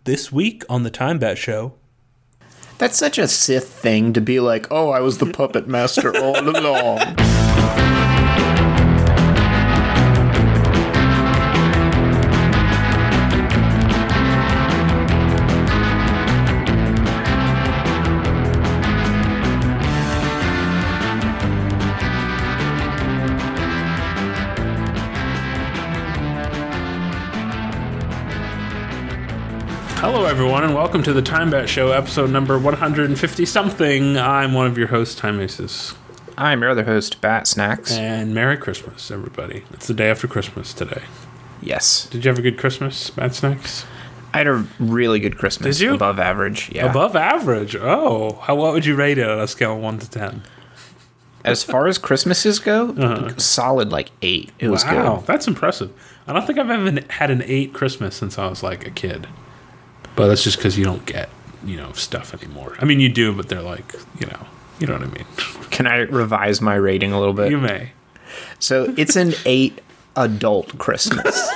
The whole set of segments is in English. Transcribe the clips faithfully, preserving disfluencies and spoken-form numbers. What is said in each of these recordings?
This week on the Time Bat Show. That's such a Sith thing to be like, oh, I was the puppet master all along. Hello, everyone, and welcome to the Time Bat Show, episode number one hundred fifty something. I'm one of your hosts, Time Aces. I'm your other host, Bat Snacks. And Merry Christmas, everybody. It's the day after Christmas today. Yes. Did you have a good Christmas, Bat Snacks? I had a really good Christmas. Did you? Above average, yeah. Above average? Oh. How, what would you rate it on a scale of one to ten? As far as Christmases go, Uh-huh. solid like eight. It was Wow, good. that's impressive. I don't think I've ever had an eight Christmas since I was like a kid. But that's just because you don't get, you know, stuff anymore. I mean, you do, but they're like, you know, you know what I mean. Can I revise my rating a little bit? You may. So it's an eight adult Christmas.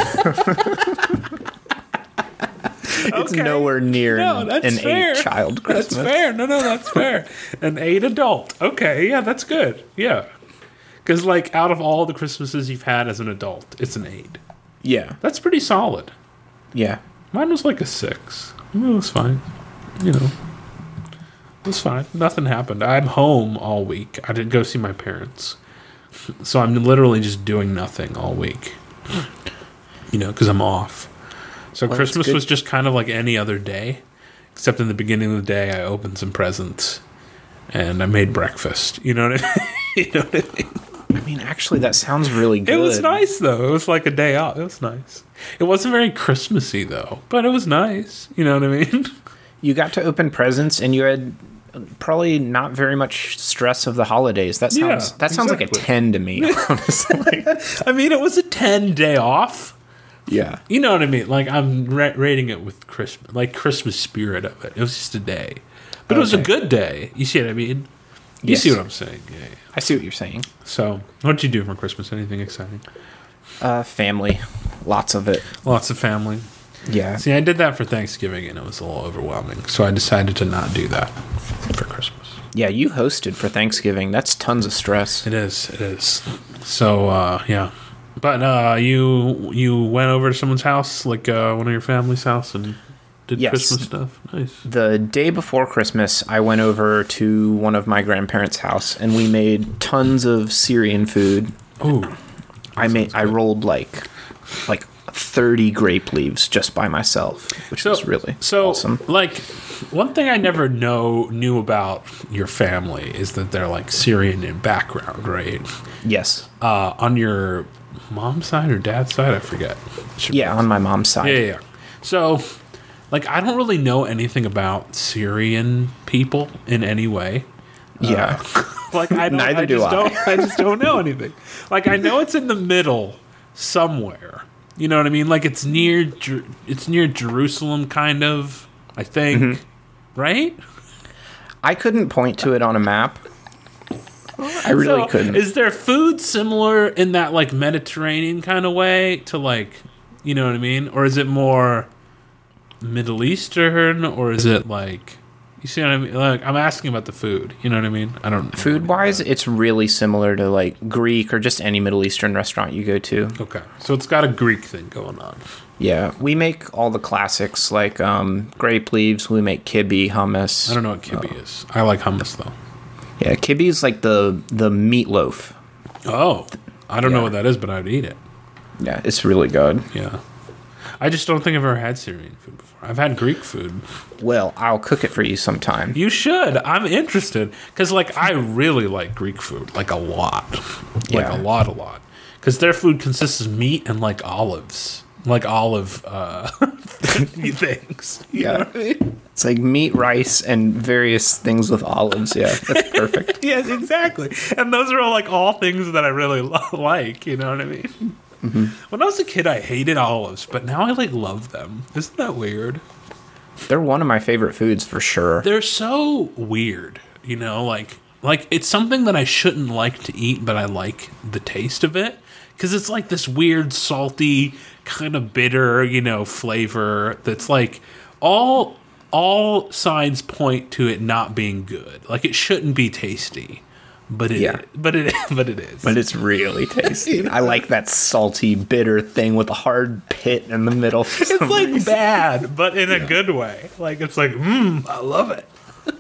It's Okay. nowhere near No, that's an fair. eight child Christmas. That's fair. No, no, that's fair. An eight adult. Okay, yeah, that's good. Yeah. Because, like, out of all the Christmases you've had as an adult, it's an eight. Yeah. That's pretty solid. Yeah. Mine was like a six. It was fine. You know. It was fine. Nothing happened. I'm home all week. I didn't go see my parents. So I'm literally just doing nothing all week. You know, because I'm off. So Well, Christmas that's good. was just kind of like any other day. Except in the beginning of the day, I opened some presents. And I made breakfast. You know what I mean? You know what I mean? I mean, actually, that sounds really good. It was nice, though. It was like a day off. It was nice. It wasn't very Christmassy, though. But it was nice. You know what I mean? You got to open presents, and you had probably not very much stress of the holidays. That sounds Yeah, that sounds like a exactly. ten to me, honestly. I mean, it was a ten day off. Yeah. You know what I mean? Like, I'm ra- rating it with Christmas, like Christmas spirit of it. It was just a day. But it was a Okay. good day. You see what I mean? You Yes. see what I'm saying? Yeah, yeah. I see what you're saying. So, what did you do for Christmas? Anything exciting? Uh, family, lots of it. Lots of family. Yeah. See, I did that for Thanksgiving, and it was a little overwhelming. So I decided to not do that for Christmas. Yeah, you hosted for Thanksgiving. That's tons of stress. It is. It is. So, uh, yeah. But uh, you you went over to someone's house, like uh, one of your family's house, and did Yes. Christmas stuff. Nice. The day before Christmas, I went over to one of my grandparents' house, and we made tons of Syrian food. Oh, I made I rolled like like thirty grape leaves just by myself, which so was really so awesome. like one thing I never know knew about your family is that they're like Syrian in background, right? Yes. Uh, on your mom's side or dad's side, I forget. Should Yeah, on my mom's side. Yeah, yeah, yeah. So, like, I don't really know anything about Syrian people in any way. Yeah. Uh, like, I don't. Neither I do just I. Don't, I just don't know anything. Like, I know it's in the middle somewhere. You know what I mean? Like, it's near. Jer- It's near Jerusalem, kind of. I think. Mm-hmm. Right? I couldn't point to it on a map. I really So, couldn't. Is there food similar in that like Mediterranean kind of way to like, you know what I mean? Or is it more Middle Eastern, or is it like, you see what I mean? Like, I'm asking about the food. You know what I mean? I don't. Food wise, it's really similar to like Greek or just any Middle Eastern restaurant you go to. Okay, so it's got a Greek thing going on. Yeah, we make all the classics like um, grape leaves. We make kibbeh, hummus. I don't know what kibbeh is. I like hummus though. Yeah, kibbeh is like the the meatloaf. Oh, I don't know Yeah. what that is, but I'd eat it. Yeah, it's really good. Yeah, I just don't think I've ever had Syrian food before. I've had Greek food. Well, I'll cook it for you sometime. You should. I'm interested because, like, I really like Greek food, like a lot, like Yeah. a lot, a lot. Because their food consists of meat and like olives, like olive uh, things. You Yeah. know what I mean? It's like meat, rice, and various things with olives. Yeah, that's perfect. Yes, exactly. And those are all like all things that I really lo- like. You know what I mean? Mm-hmm. When I was a kid, I hated olives, but now I like love them. Isn't that weird? They're one of my favorite foods for sure. They're so weird, you know, like like it's something that I shouldn't like to eat, but I like the taste of it because it's like this weird salty kind of bitter, you know, flavor that's like all all signs point to it not being good. Like it shouldn't be tasty, but it Yeah. is, but it but it is. But it's really tasty. I like that salty, bitter thing with a hard pit in the middle. It's like bad, but in a good way. Like it's like, mmm, I love it.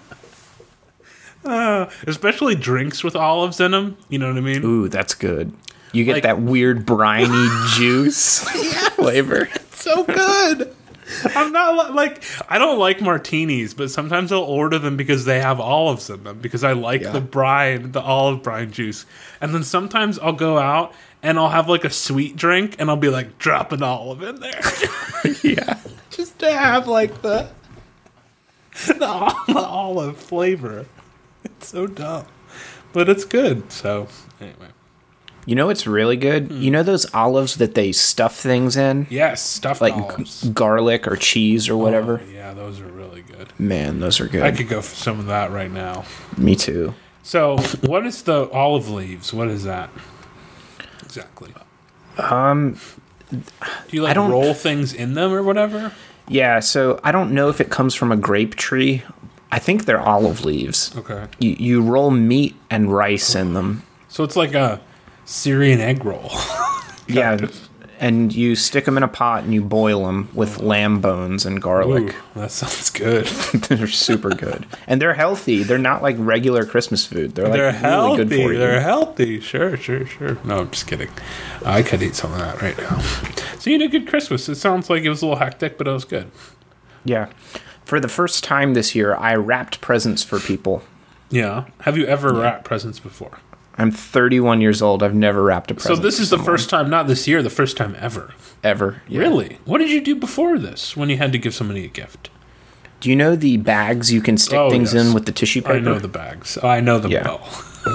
uh, especially drinks with olives in them. You know what I mean? Ooh, that's good. You get Like- that weird briny juice flavor. So good. I'm not li- like I don't like martinis, but sometimes I'll order them because they have olives in them because I like Yeah. the brine, the olive brine juice. And then sometimes I'll go out and I'll have like a sweet drink and I'll be like drop an olive in there. Yeah. Just to have like the the, ol- the olive flavor. It's so dumb. But it's good. So anyway. You know what's really good? You know those olives that they stuff things in? Yes, stuffed Like olives. g- garlic or cheese or whatever? Oh, yeah, those are really good. Man, those are good. I could go for some of that right now. Me too. So, what is the olive leaves? What is that exactly? Um, Do you like I don't- roll things in them or whatever? yeah, so I don't know if it comes from a grape tree. I think they're olive leaves. Okay. You, you roll meat and rice in them. So it's like a Syrian egg roll. Yeah, and you stick them in a pot and you boil them with lamb bones and garlic. Ooh, that sounds good. They're super good. And they're healthy. They're not like regular Christmas food. They're like They're really healthy. good for you. They're healthy. Sure, sure, sure. No, I'm just kidding. I could eat some of that right now. So you had a good Christmas. It sounds like it was a little hectic, but it was good. Yeah. For the first time this year, I wrapped presents for people. Yeah. Have you ever wrapped presents before? I'm thirty-one years old. I've never wrapped a So present. this is for the someone, first time, not this year, the first time ever. ever. Yeah. Really? What did you do before this when you had to give somebody a gift? Do you know the bags you can stick Oh, things yes. in with the tissue paper? I know the bags. I know them Yeah. well.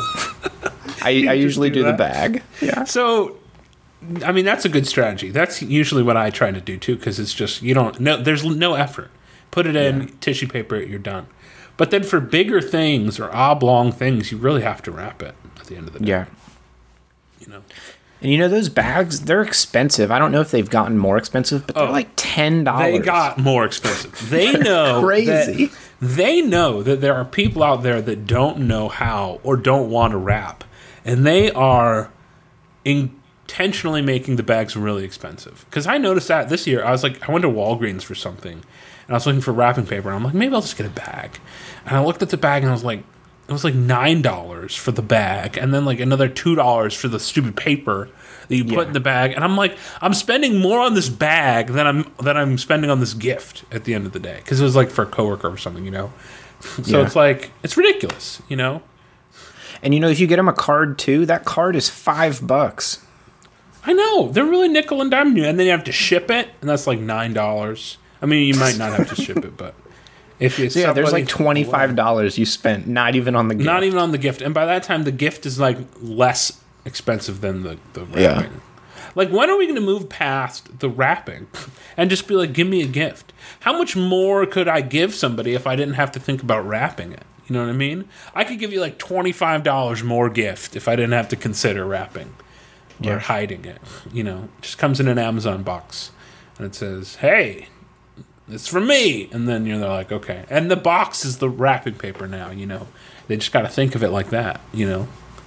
I, I usually do do, the that? bag. Yeah. So, I mean, that's a good strategy. That's usually what I try to do too, because it's just you don't no. There's no effort. Put it in tissue paper. You're done. But then for bigger things or oblong things, you really have to wrap it at the end of the day. Yeah. You know. And you know those bags? They're expensive. I don't know if they've gotten more expensive, but they're Oh. like ten dollars. They got more expensive. They know Crazy. that- they know that there are people out there that don't know how or don't want to wrap, and they are intentionally making the bags really expensive. Because I noticed that this year, I was like, I went to Walgreens for something, and I was looking for wrapping paper. And I'm like, maybe I'll just get a bag. And I looked at the bag, and I was like, it was like nine dollars for the bag, and then like another two dollars for the stupid paper that you put Yeah. in the bag. And I'm like, I'm spending more on this bag than I'm than I'm spending on this gift at the end of the day, because it was like for a coworker or something, you know. So Yeah. it's like it's ridiculous, you know. And you know, if you get them a card too, that card is five bucks. I know they're really nickel and diming you, and then you have to ship it, and that's like nine dollars. I mean, you might not have to ship it, but if it's So yeah, there's like somebody- twenty-five dollars you spent, not even on the gift. Not even on the gift. And by that time, the gift is like less expensive than the, the wrapping. Yeah. Like, when are we going to move past the wrapping and just be like, give me a gift? How much more could I give somebody if I didn't have to think about wrapping it? You know what I mean? I could give you like twenty-five dollars more gift if I didn't have to consider wrapping or Yeah. hiding it. You know, it just comes in an Amazon box and it says, hey, it's for me. And then you're like, okay. And the box is the wrapping paper now, you know. They just got to think of it like that, you know.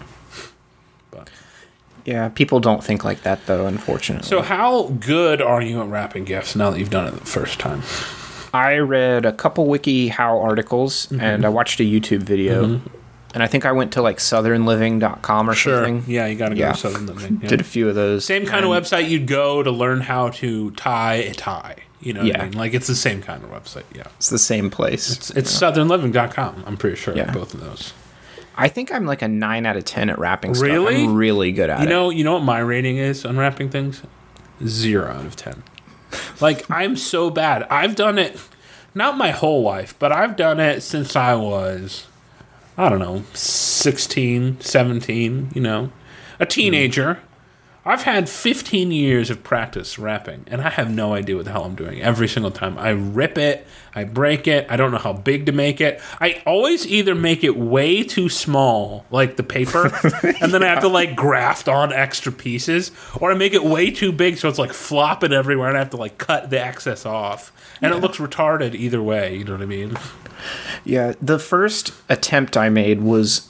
But Yeah, people don't think like that though, unfortunately. so how good are you at wrapping gifts now that you've done it the first time? I read a couple WikiHow articles Mm-hmm. and I watched a YouTube video. And I think I went to like southern living dot com or something. Yeah, you got to go Yeah. to Southern Living. Yeah. Did a few of those. Same kind and- of website you'd go to learn how to tie a tie. You know what Yeah. I mean? Like, it's the same kind of website, yeah. It's the same place. It's, it's southern living dot com, I'm pretty sure, Yeah. both of those. I think I'm like a nine out of ten at wrapping stuff. Really? I'm really good at You it. know, you know what my rating is on wrapping things? Zero out of ten. Like, I'm so bad. I've done it, not my whole life, but I've done it since I was, I don't know, sixteen, seventeen, you know, a teenager. I've had fifteen years of practice wrapping, and I have no idea what the hell I'm doing every single time. I rip it, I break it, I don't know how big to make it. I always either make it way too small, like the paper, and then I have to like graft on extra pieces, or I make it way too big so it's like flopping everywhere, and I have to like cut the excess off. And yeah. It looks retarded either way, you know what I mean? Yeah, the first attempt I made was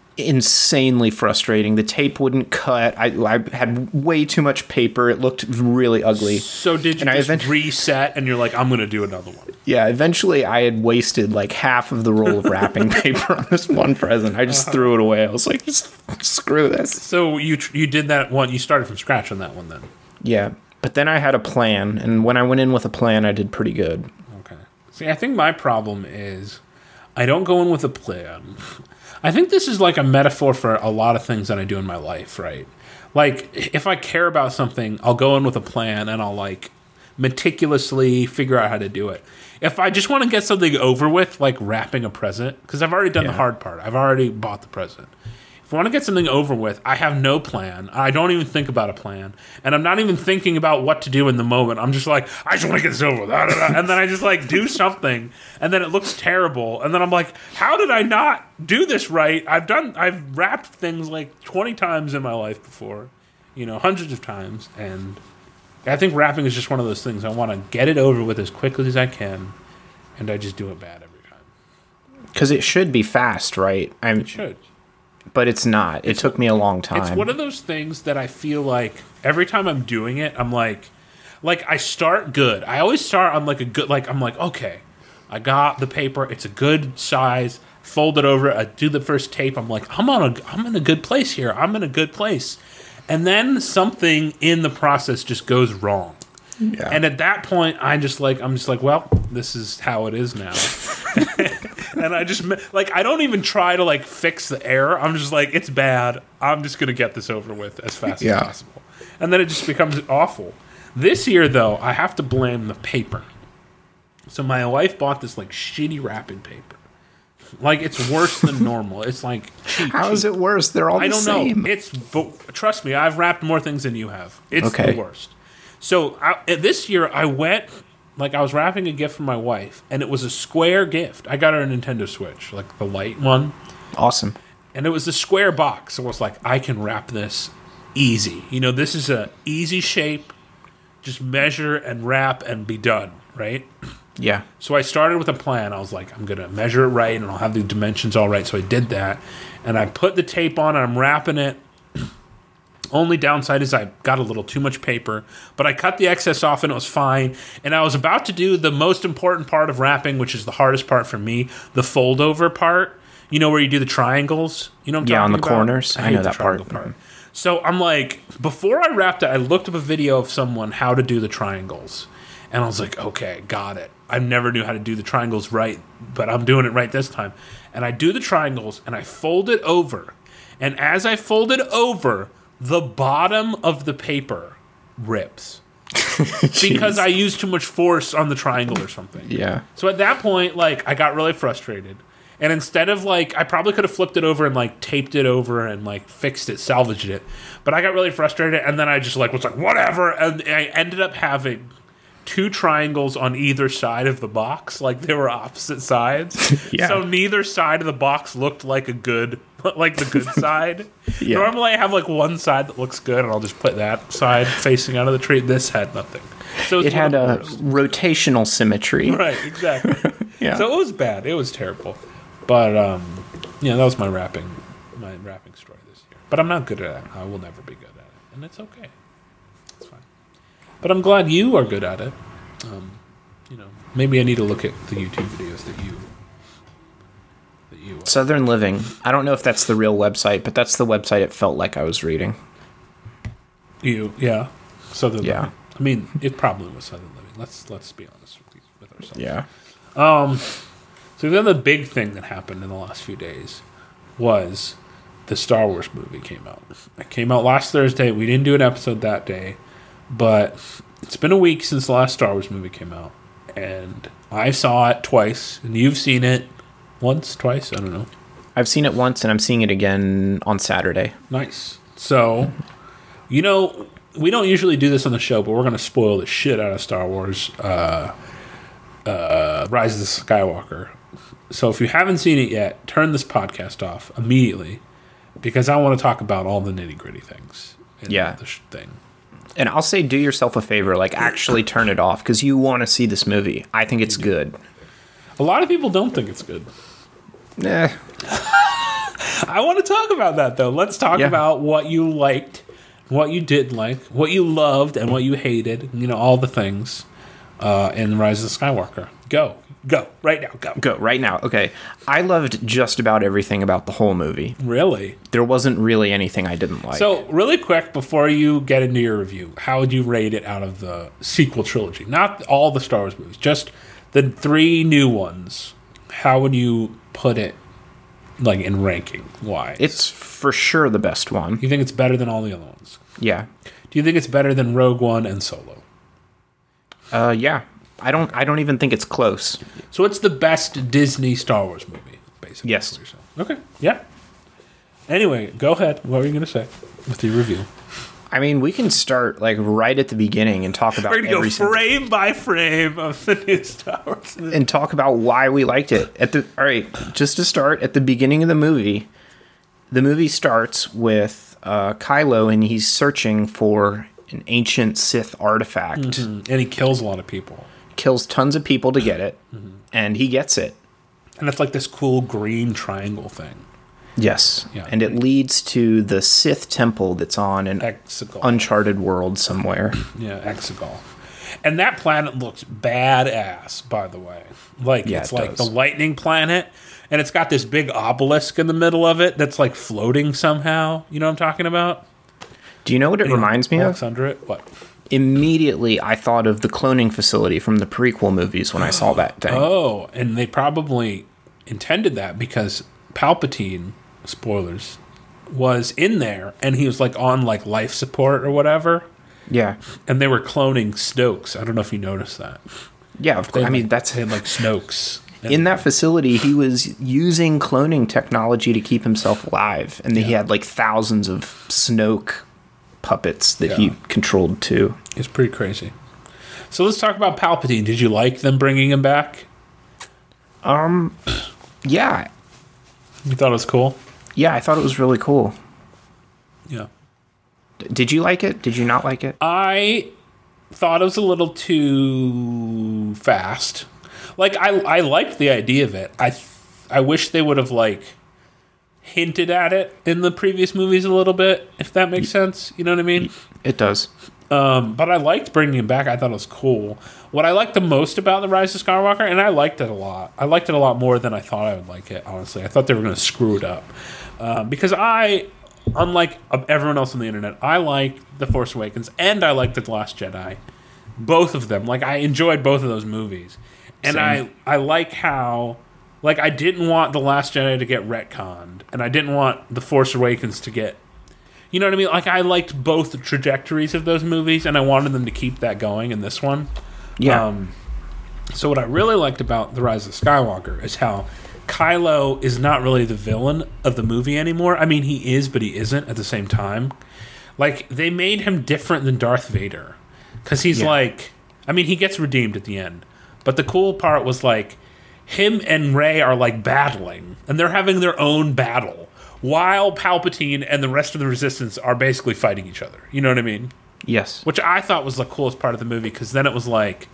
insanely frustrating. The tape wouldn't cut. I, I had way too much paper. It looked really ugly. So did you and just event- reset and you're like, I'm going to do another one? Yeah, eventually I had wasted like half of the roll of wrapping paper on this one present. I just uh-huh. threw it away. I was like, screw this. So you you did that one. You started from scratch on that one then? Yeah, but then I had a plan, and when I went in with a plan, I did pretty good. Okay. See, I think my problem is I don't go in with a plan. I think this is like a metaphor for a lot of things that I do in my life, right? Like, if I care about something, I'll go in with a plan and I'll, like, meticulously figure out how to do it. If I just want to get something over with, like wrapping a present, because I've already done yeah. the hard part. I've already bought the present. If I want to get something over with, I have no plan. I don't even think about a plan. And I'm not even thinking about what to do in the moment. I'm just like, I just want to get this over with. And then I just like do something. And then it looks terrible. And then I'm like, how did I not do this right? I've done, I've wrapped things like twenty times in my life before. You know, hundreds of times. And I think wrapping is just one of those things. I want to get it over with as quickly as I can. And I just do it bad every time. Because it should be fast, right? I'm, it should. But it's not. It it's, took me a long time. It's one of those things that I feel like every time I'm doing it, I'm like, like I start good. I always start on like a good, like I'm like, okay, I got the paper. It's a good size. Fold it over. I do the first tape. I'm like, I'm on a, I'm in a good place here. I'm in a good place. And then something in the process just goes wrong. Yeah. And at that point, I just like, I'm just like, well, this is how it is now. And I just, like, I don't even try to, like, fix the error. I'm just like, it's bad. I'm just going to get this over with as fast yeah. as possible. And then it just becomes awful. This year, though, I have to blame the paper. So my wife bought this, like, shitty wrapping paper. Like, it's worse than normal. It's, like, cheap. How cheap. Is it worse? They're all the same. I don't know. It's, but trust me, I've wrapped more things than you have. It's okay. the worst. So I, this year, I went... Like, I was wrapping a gift for my wife, and it was a square gift. I got her a Nintendo Switch, like the light one. Awesome. And it was a square box. So I was like, I can wrap this easy. You know, this is a easy shape. Just measure and wrap and be done, right? Yeah. So I started with a plan. I was like, I'm going to measure it right, and I'll have the dimensions all right. So I did that. And I put the tape on, and I'm wrapping it. Only downside is I got a little too much paper, but I cut the excess off and it was fine. And I was about to do the most important part of wrapping, which is the hardest part for me, the fold over part. You know where you do the triangles? You know what I'm yeah, talking on the about? corners. I, I know that part. part. So I'm like, before I wrapped it, I looked up a video of someone how to do the triangles. And I was like, okay, got it. I never knew how to do the triangles right, but I'm doing it right this time. And I do the triangles and I fold it over. And as I fold it over, the bottom of the paper rips because I used too much force on the triangle or something. Yeah. So at that point, like, I got really frustrated. And instead of, like, I probably could have flipped it over and, like, taped it over and, like, fixed it, salvaged it. But I got really frustrated, and then I just, like, was like, whatever. And I ended up having two triangles on either side of the box. Like, they were opposite sides. Yeah. So neither side of the box looked like a good... like the good side. Yeah. Normally I have like one side that looks good and I'll just put that side facing out of the tree. This had nothing. So it had a rotational symmetry. Right, exactly. Yeah. So it was bad. It was terrible. But um yeah, that was my rapping my rapping story this year. But I'm not good at it. I will never be good at it. And it's okay. It's fine. But I'm glad you are good at it. Um, you know, maybe I need to look at the YouTube videos that you Southern Living. I don't know if that's the real website, but that's the website it felt like I was reading. You, yeah. Southern yeah. Living. I mean, it probably was Southern Living. Let's let's be honest with, with ourselves. Yeah. Um. So the other big thing that happened in the last few days was the Star Wars movie came out. It came out last Thursday. We didn't do an episode that day, but it's been a week since the last Star Wars movie came out, and I saw it twice, and you've seen it. Once, twice, I don't know. I've seen it once, and I'm seeing it again on Saturday. Nice. So, You know, we don't usually do this on the show, but we're going to spoil the shit out of Star Wars uh, uh, Rise of the Skywalker. So if you haven't seen it yet, turn this podcast off immediately because I want to talk about all the nitty-gritty things in Yeah. the sh- thing. And I'll say do yourself a favor, like actually turn it off because you want to see this movie. I think it's good. A lot of people don't think it's good. Eh, I want to talk about that, though. Let's talk Yeah. about what you liked, what you didn't like, what you loved, and what you hated. You know, all the things uh, in Rise of the Skywalker. Go. Go. Right now. Go. go right now. Okay. I loved just about everything about the whole movie. Really? There wasn't really anything I didn't like. So, really quick, before you get into your review, how would you rate it out of the sequel trilogy? Not all the Star Wars movies, just the three new ones. How would you put it, like, in ranking? Why? It's for sure the best one. You think it's better than all the other ones? Yeah. Do you think it's better than Rogue One and Solo? Uh, yeah. I don't. I don't even think it's close. So it's the best Disney Star Wars movie, basically. Yes. Okay. Yeah. Anyway, go ahead. What were you going to say with your review? I mean, we can start like right at the beginning and talk about We're going to every go single- frame by frame of the new Star Wars movie. and talk about why we liked it. At the all right, just to start at the beginning of the movie, the movie starts with uh, Kylo and he's searching for an ancient Sith artifact. Mm, and he kills a lot of people. Kills tons of people to get it, Mm-hmm. and he gets it. And it's like this cool green triangle thing. Yes, Yeah. and it leads to the Sith temple that's on an Exegol. uncharted world somewhere. yeah, Exegol. And that planet looks badass, by the way. Like, Yeah, it's it like does. the lightning planet, and it's got this big obelisk in the middle of it that's like floating somehow. You know what I'm talking about? Do you know what it reminds me of? Walks under it. What? Immediately, I thought of the cloning facility from the prequel movies when I saw that thing. Oh, and they probably intended that because Palpatine, spoilers, was in there, and he was like on like life support or whatever, Yeah, and they were cloning Snoke's. I don't know if you noticed that. yeah. Of They course. I had, mean, like- that's they had like Snoke's. in that facility. He was using cloning technology to keep himself alive, and he Yeah. had like thousands of Snoke puppets that Yeah. he controlled too. It's pretty crazy. So let's talk about Palpatine. Did you like them bringing him back? Yeah, You thought it was cool? yeah. I thought it was really cool. Yeah. D- Did you like it? Did you not like it? I thought it was a little too fast. Like I, I liked the idea of it. I, th- I wish they would have like hinted at it in the previous movies a little bit, if that makes sense. You know what I mean? It does. Um, but I liked bringing him back. I thought it was cool. What I liked the most about the Rise of Skywalker, and I liked it a lot. I liked it a lot more than I thought I would like it. Honestly, I thought they were going to screw it up um, because I, unlike everyone else on the internet, I like The Force Awakens and I liked The Last Jedi. Both of them. Like I enjoyed both of those movies, and Same. I I like how. Like, I didn't want The Last Jedi to get retconned, and I didn't want The Force Awakens to get... You know what I mean? Like, I liked both the trajectories of those movies, and I wanted them to keep that going in this one. Yeah. Um, so what I really liked about The Rise of Skywalker is how Kylo is not really the villain of the movie anymore. I mean, he is, but he isn't at the same time. Like, they made him different than Darth Vader. Because he's Yeah. like... I mean, he gets redeemed at the end. But the cool part was, like... him and Rey are like battling, and they're having their own battle, while Palpatine and the rest of the Resistance are basically fighting each other. You know what I mean? Yes. Which I thought was the coolest part of the movie, because then it was like,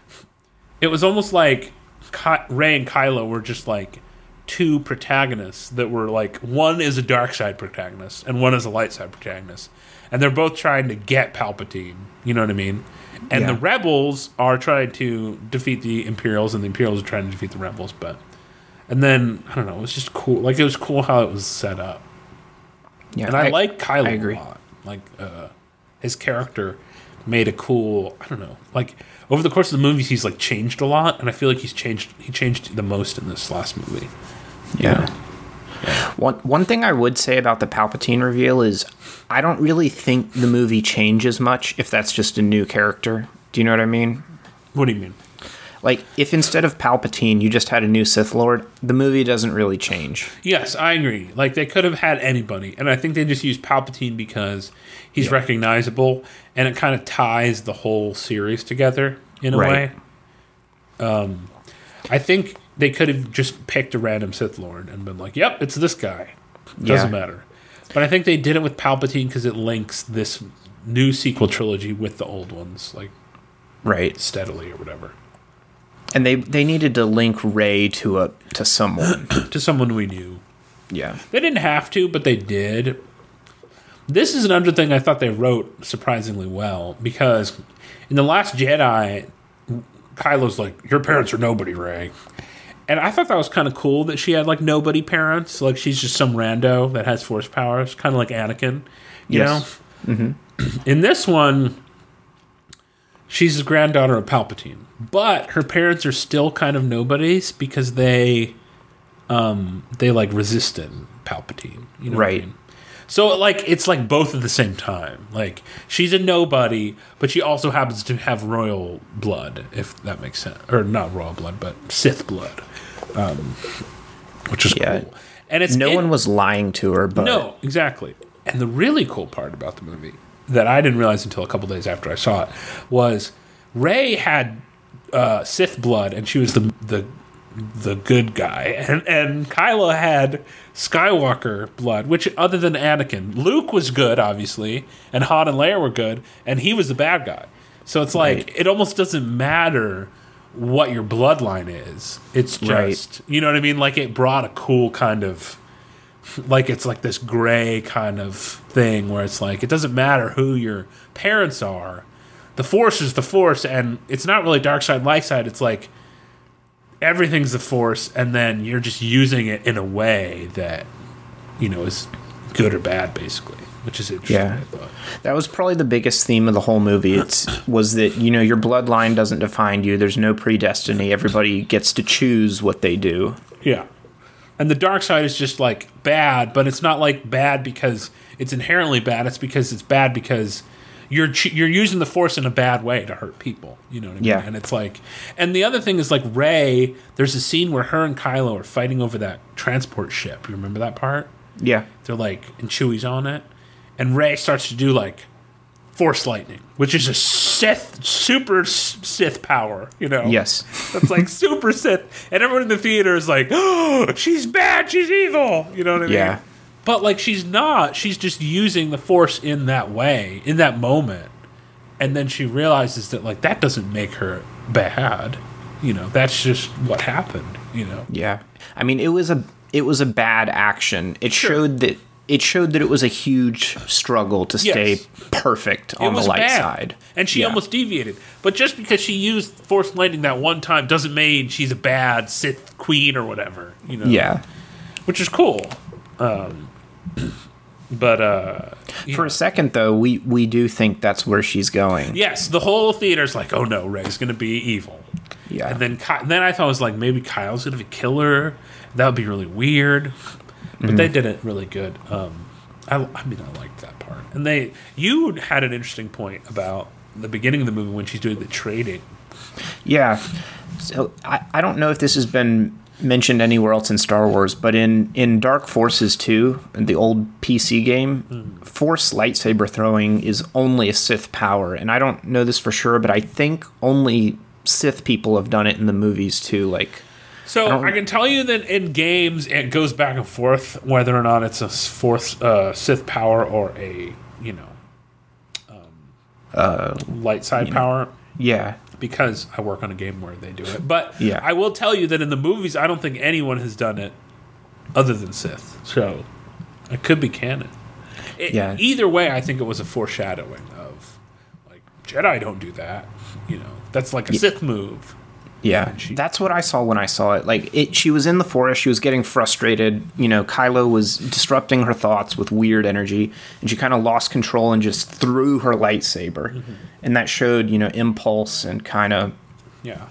it was almost like Ky- Rey and Kylo were just like two protagonists that were like, one is a dark side protagonist and one is a light side protagonist, and they're both trying to get Palpatine. You know what I mean? And Yeah. the rebels are trying to defeat the Imperials, and the Imperials are trying to defeat the rebels. But and then I don't know, it was just cool. Like it was cool how it was set up. Yeah. And I, like Kylo I agree. a lot. Like uh, his character made a cool. I don't know. Like over the course of the movies, he's like changed a lot, and I feel like he's changed. He changed the most in this last movie. Yeah. One one thing I would say about the Palpatine reveal is I don't really think the movie changes much if that's just a new character. Do you know what I mean? What do you mean? Like, if instead of Palpatine, you just had a new Sith Lord, the movie doesn't really change. Yes, I agree. Like, they could have had anybody, and I think they just used Palpatine because he's yeah. recognizable, and it kind of ties the whole series together in a right. way. Um, I think they could have just picked a random Sith Lord and been like, yep, it's this guy. Doesn't yeah. matter. But I think they did it with Palpatine because it links this new sequel trilogy with the old ones, like, right, steadily or whatever. And they, they needed to link Rey to a to someone. to someone we knew. Yeah. They didn't have to, but they did. This is another thing I thought they wrote surprisingly well, because in The Last Jedi, Kylo's like, your parents are nobody, Rey. And I thought that was kind of cool that she had, like, nobody parents. Like, she's just some rando that has force powers, kind of like Anakin, you yes. know? Mm-hmm. In this one, she's the granddaughter of Palpatine. But her parents are still kind of nobodies because they, um, they like, resisted Palpatine. You know right. what I mean? So, like, it's like both at the same time. Like, she's a nobody, but she also happens to have royal blood, if that makes sense. Or not royal blood, but Sith blood. Um, which is yeah. cool. And it's no it, one was lying to her, but... No, exactly. And the really cool part about the movie that I didn't realize until a couple days after I saw it was Rey had uh, Sith blood, and she was the the the good guy, and and Kylo had Skywalker blood, which other than Anakin, Luke was good, obviously, and Han and Leia were good, and he was the bad guy. So it's like right. it almost doesn't matter what your bloodline is. It's just right. you know what I mean. Like, it brought a cool kind of. Like, it's like this gray kind of thing where it's like, it doesn't matter who your parents are. The Force is the Force, and it's not really dark side, light side. It's like, everything's the Force, and then you're just using it in a way that, you know, is good or bad, basically, which is interesting. Yeah. That was probably the biggest theme of the whole movie. It's was that, you know, your bloodline doesn't define you. There's no predestiny. Everybody gets to choose what they do. Yeah. And the dark side is just, like, bad, but it's not, like, bad because it's inherently bad. It's because it's bad because you're ch- you're using the Force in a bad way to hurt people. You know what I mean? Yeah. And it's like... And the other thing is, like, Rey, there's a scene where her and Kylo are fighting over that transport ship. You remember that part? Yeah. They're, like... And Chewie's on it. And Rey starts to do, like... Force lightning, which is a Sith, super Sith power, you know? Yes. That's like super Sith. And everyone in the theater is like, oh, she's bad, she's evil. You know what I mean? Yeah. But, like, she's not. She's just using the Force in that way, in that moment. And then she realizes that, like, that doesn't make her bad. You know, that's just what happened, you know? Yeah. I mean, it was a it was a bad action. It sure. showed that It showed that it was a huge struggle to stay yes. perfect on the light bad. side. And she yeah. almost deviated. But just because she used Force lightning that one time doesn't mean she's a bad Sith queen or whatever. You know? Yeah. Which is cool. Um, but, uh... For know. a second, though, we, we do think that's where she's going. Yes, the whole theater's like, oh no, Rey's going to be evil. Yeah. And then, Ky- and then I thought it was like, maybe Kyle's going to kill her. That would be really weird. But mm-hmm. they did it really good. Um, I, I mean, I liked that part. And they, you had an interesting point about the beginning of the movie when she's doing the trading. Yeah. So I, I don't know if this has been mentioned anywhere else in Star Wars, but in, in Dark Forces two, the old P C game, mm. Force lightsaber throwing is only a Sith power. And I don't know this for sure, but I think only Sith people have done it in the movies too. Like... So I, I can tell you that in games it goes back and forth whether or not it's a fourth uh, Sith power or a you know um, uh, light side power. Know. Yeah, because I work on a game where they do it. But yeah. I will tell you that in the movies, I don't think anyone has done it other than Sith. So it could be canon. It, yeah. Either way, I think it was a foreshadowing of like Jedi don't do that. You know, that's like a yeah. Sith move. Yeah, that's what I saw when I saw it. Like, it, she was in the forest, she was getting frustrated. You know, Kylo was disrupting her thoughts with weird energy, and she kind of lost control and just threw her lightsaber. Mm-hmm. And that showed, you know, impulse and kind of... Yeah.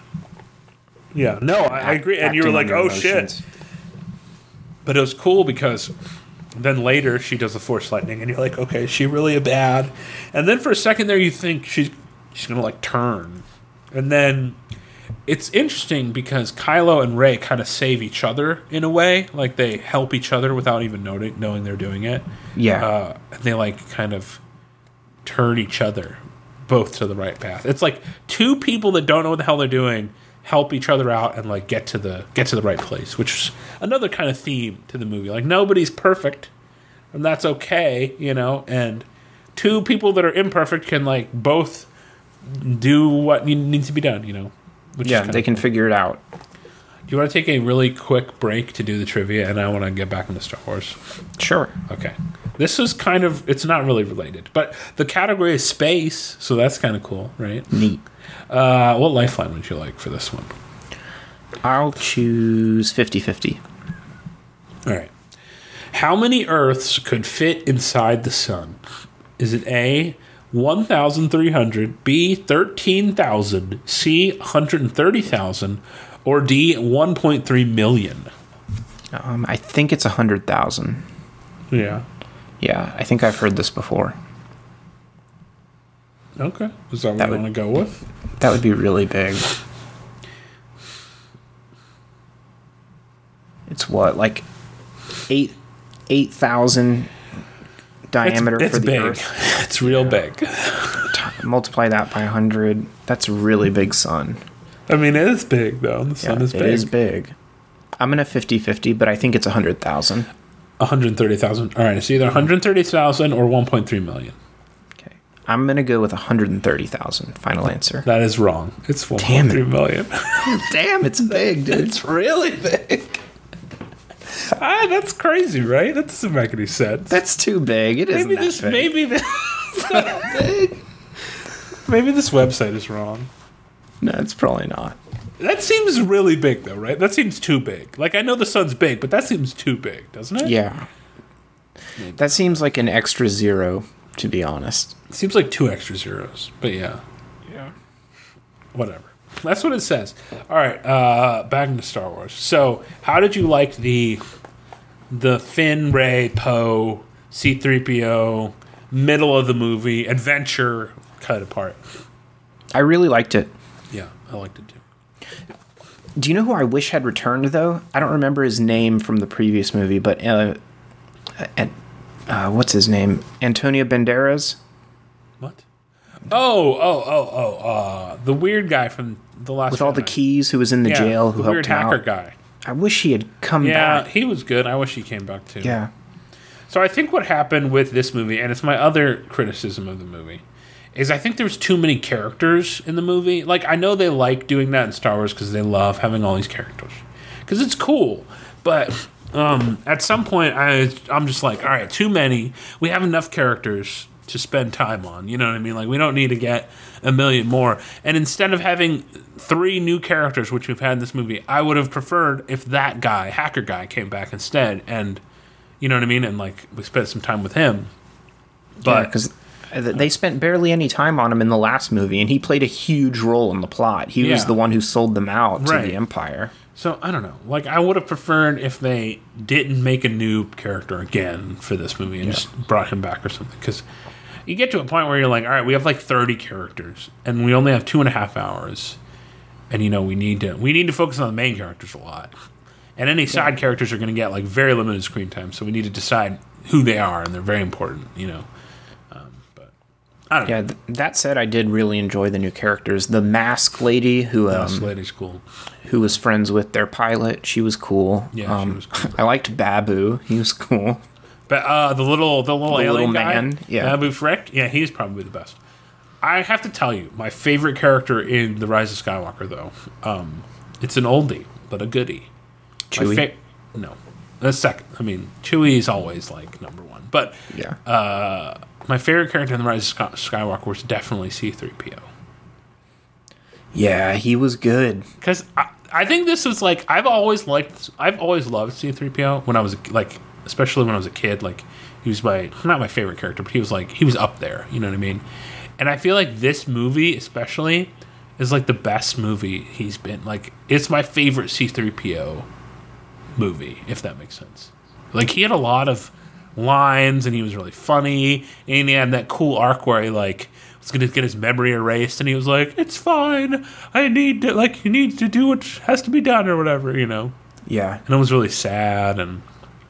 Yeah, no, I, I agree. And you were like, oh, emotions. Shit. But it was cool because then later she does the Force lightning, and you're like, okay, is she really a bad? And then for a second there you think she's she's going to, like, turn. And then... it's interesting because Kylo and Rey kind of save each other in a way. Like, they help each other without even knowing, knowing they're doing it. Yeah. Uh, they, like, kind of turn each other both to the right path. It's like two people that don't know what the hell they're doing help each other out and, like, get to the get to the right place, which is another kind of theme to the movie. Like, nobody's perfect, and that's okay, you know, and two people that are imperfect can, like, both do what needs to be done, you know. Which yeah, they can cool. figure it out. Do you want to take a really quick break to do the trivia, and I want to get back into Star Wars? Sure. Okay. This is kind of, it's not really related, but the category is space, so that's kind of cool, right? Neat. Uh, what lifeline would you like for this one? I'll choose fifty-fifty. All right. How many Earths could fit inside the sun? Is it A, one thousand three hundred, B, thirteen thousand, C, one hundred thirty thousand, or D, one point three million? Um, I think it's one hundred thousand. Yeah. Yeah, I think I've heard this before. Okay. Is that what that you would, want to go with? That would be really big. It's what, like eight eight thousand diameter it's, it's for the big. Earth? It's real big. Multiply that by one hundred. That's a really big sun. I mean, it is big, though. The sun yeah, is big. It is big. I'm going to fifty-fifty, but I think it's one hundred thousand. one hundred thirty thousand. All right, it's either one hundred thirty thousand or one point three million. Okay. I'm going to go with one hundred thirty thousand. Final answer. That is wrong. It's one point three million. Damn, it's big, dude. It's really big. Ah, that's crazy, right? That doesn't make any sense. That's too big. It isn't maybe that this, big. Maybe this, big. Maybe this website is wrong. No, it's probably not. That seems really big, though, right? That seems too big. Like, I know the sun's big, but that seems too big, doesn't it? Yeah. Maybe. That seems like an extra zero, to be honest. It seems like two extra zeros, but yeah. Yeah. Whatever. That's what it says. All right, uh, back into Star Wars. So, how did you like the the Finn, Rey, Poe, C three P O, middle of the movie, adventure cut apart? I really liked it. Yeah, I liked it too. Do you know who I wish had returned, though? I don't remember his name from the previous movie, but uh, uh, uh, what's his name? Antonio Banderas? What? Oh, oh, oh, oh, uh, the weird guy from the last With all the keys, who was in the yeah, jail, who the helped weird him hacker out. guy. I wish he had come yeah, back. Yeah, he was good. I wish he came back too. Yeah. So I think what happened with this movie, and it's my other criticism of the movie, is I think there's too many characters in the movie. Like, I know they like doing that in Star Wars because they love having all these characters. Because it's cool. But um, at some point, I, I'm just like, all right, too many. We have enough characters to spend time on. You know what I mean? Like, we don't need to get a million more. And instead of having three new characters, which we've had in this movie, I would have preferred if that guy, hacker guy, came back instead. And, you know what I mean? And, like, we spent some time with him. But because yeah, they spent barely any time on him in the last movie, and he played a huge role in the plot. He yeah. was the one who sold them out to right. the Empire. So, I don't know. Like, I would have preferred if they didn't make a new character again for this movie and yeah. just brought him back or something. Because you get to a point where you're like, all right, we have like thirty characters, and we only have two and a half hours. And, you know, we need to we need to focus on the main characters a lot. And any side yeah. characters are going to get, like, very limited screen time. So we need to decide who they are, and they're very important, you know. Um, but I don't yeah, know. Th- that said, I did really enjoy the new characters. The mask lady who... Um, mask lady's cool. Who was friends with their pilot. She was cool. Yeah, um, she was cool. I liked Babu. He was cool. But uh, the little the little the alien little guy, man, yeah. Babu Frick, yeah, he's probably the best. I have to tell you, my favorite character in The Rise of Skywalker, though, um, it's an oldie, but a goodie. Chewie? Fa- no. That's second. I mean, Chewie is always, like, number one. But yeah. uh, my favorite character in The Rise of Skywalker was definitely C three P O. Yeah, he was good. Because I, I think this was, like, I've always liked, I've always loved C three P O when I was, like, especially when I was a kid. Like, he was my, not my favorite character, but he was, like, he was up there. You know what I mean? And I feel like this movie, especially, is, like, the best movie he's been. Like, it's my favorite C three P O movie, if that makes sense. Like, he had a lot of lines, and he was really funny, and he had that cool arc where he, like, was going to get his memory erased, and he was like, "It's fine. I need to like you need to do what has to be done or whatever," you know. Yeah. And it was really sad, and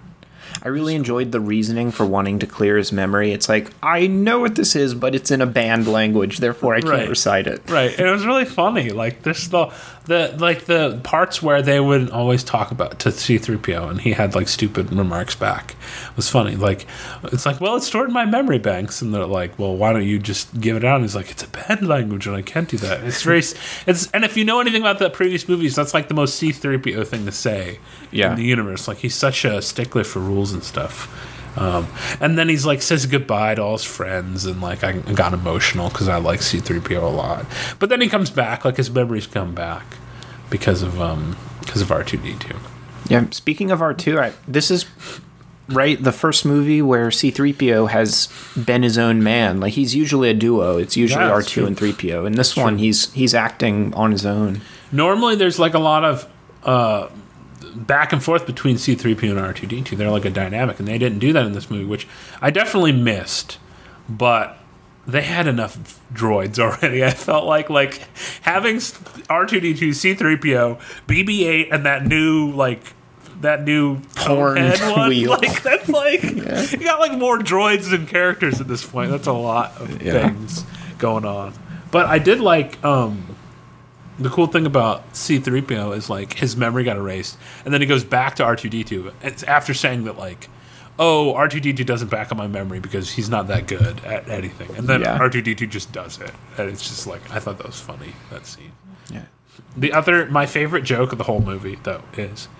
I really enjoyed the reasoning for wanting to clear his memory. It's like, I know what this is, but it's in a banned language, therefore I can't Right. recite it. right. And it was really funny. Like there's the the like the parts where they would always talk about to C three P O, and he had like stupid remarks back. It was funny. Like it's like, well, it's stored in my memory banks, and they're like, well, why don't you just give it out? And he's like, it's a banned language, and I can't do that. It's very it's and if you know anything about the previous movies, that's like the most C three P O thing to say Yeah. in the universe. Like he's such a stickler for rules and stuff. Um, and then he's like says goodbye to all his friends, and like I got emotional because I like C three P O a lot. But then he comes back, like his memories come back because of um because of R two D two. Yeah, speaking of R two, I, this is right the first movie where C three P O has been his own man. Like he's usually a duo. It's usually Yeah, R that's two true. and three P O. In this one, he's he's acting on his own. Normally, there's like a lot of uh, back and forth between C three P O and R two D two. They're like a dynamic, and they didn't do that in this movie, which I definitely missed. But they had enough droids already. I felt like like having R two D two, C three P O, B B eight, and that new like that new Horned head one. wheel. Like that's like you got like more droids than characters at this point. That's a lot of Yeah. things going on. But I did like um, the cool thing about C three P O is like his memory got erased, and then he goes back to R two D two. It's after saying that like, oh, R two D two doesn't back up my memory because he's not that good at anything, and then Yeah. R two D two just does it, and it's just like I thought that was funny, that scene. Yeah. The other, my favorite joke of the whole movie though is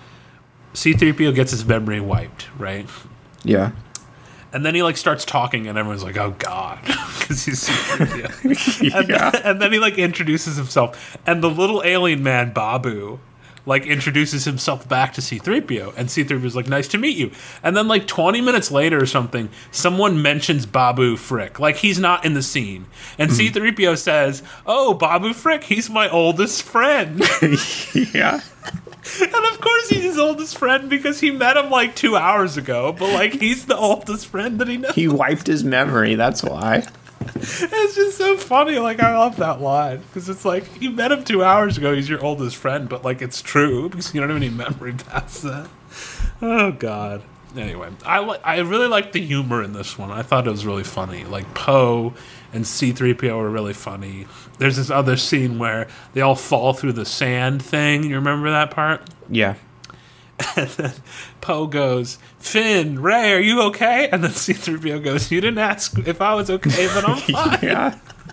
C three P O gets his memory wiped, right? Yeah. And then he like starts talking, and everyone's like, "Oh God," because he's super, yeah. And, Yeah. then, and then he like introduces himself, and the little alien man Babu like introduces himself back to C three P O, and C three P O is like, "Nice to meet you." And then like twenty minutes later or something, someone mentions Babu Frick, like he's not in the scene, and C three P O says, "Oh, Babu Frick, he's my oldest friend." Yeah. And of course he's his oldest friend because he met him like two hours ago, but like he's the oldest friend that he knows. He wiped his memory, that's why. It's just so funny. Like, I love that line because it's like you met him two hours ago. He's your oldest friend, but like it's true because you don't have any memory past that. Oh God. Anyway, I li- I really liked the humor in this one. I thought it was really funny. Like Poe and C three P O were really funny. There's this other scene where they all fall through the sand thing. You remember that part? Yeah. And then Poe goes, "Finn, Ray, are you okay?" And then C three P O goes, "You didn't ask if I was okay, but I'm fine." Yeah.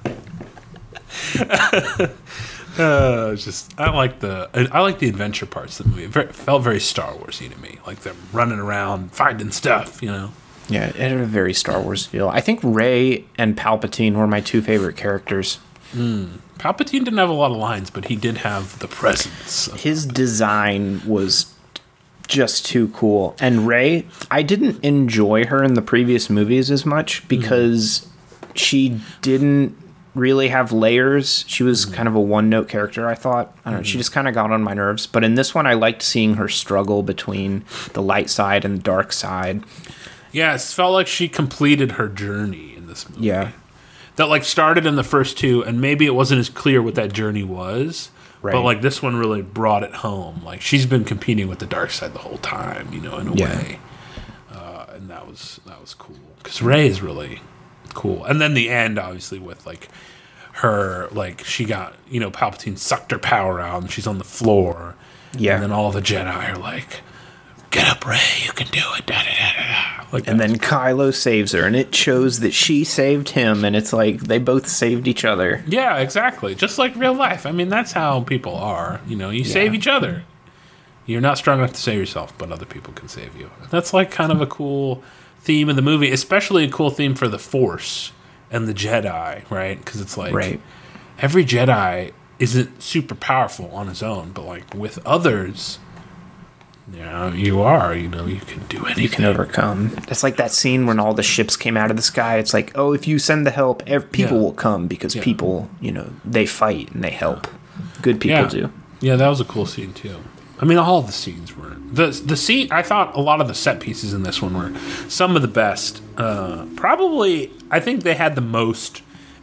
Uh, it's just I like the I like the adventure parts of the movie. It very, felt very Star Warsy to me, like them running around finding stuff, you know. Yeah, it had a very Star Wars feel. I think Rey and Palpatine were my two favorite characters. Palpatine didn't have a lot of lines, but he did have the presence. Of, His design was just too cool. And Rey, I didn't enjoy her in the previous movies as much because she didn't really have layers. She was kind of a one-note character, I thought. I don't know, she just kind of got on my nerves. But in this one, I liked seeing her struggle between the light side and the dark side. yeah, it felt like she completed her journey in this movie. Yeah. That like started in the first two, and maybe it wasn't as clear what that journey was. Right. But like this one really brought it home. Like she's been competing with the dark side the whole time, you know, in a Yeah. way. Uh, and that was that was cool because Rey is really cool. And then the end, obviously, with like her, like she got, you know, Palpatine sucked her power out, and she's on the floor. Yeah. And then all the Jedi are like, "Get up, Rey, you can do it." Da, da, da, da, da. Like And that. then Kylo saves her, and it shows that she saved him, and it's like they both saved each other. Yeah, exactly. Just like real life. I mean, that's how people are. You know, you save each other. You're not strong enough to save yourself, but other people can save you. That's like kind of a cool theme of the movie, especially a cool theme for the Force and the Jedi, right? Because it's like Right. every Jedi isn't super powerful on his own, but like with others, you know, you are. You know, you can do anything. You can overcome. It's like that scene when all the ships came out of the sky. It's like, oh, if you send the help, ev- people Yeah. will come because Yeah. people, you know, they fight and they help. Good people yeah. do. Yeah, that was a cool scene too. I mean, all the scenes were the the scene. I thought a lot of the set pieces in this one were some of the best. Uh, probably, I think they had the most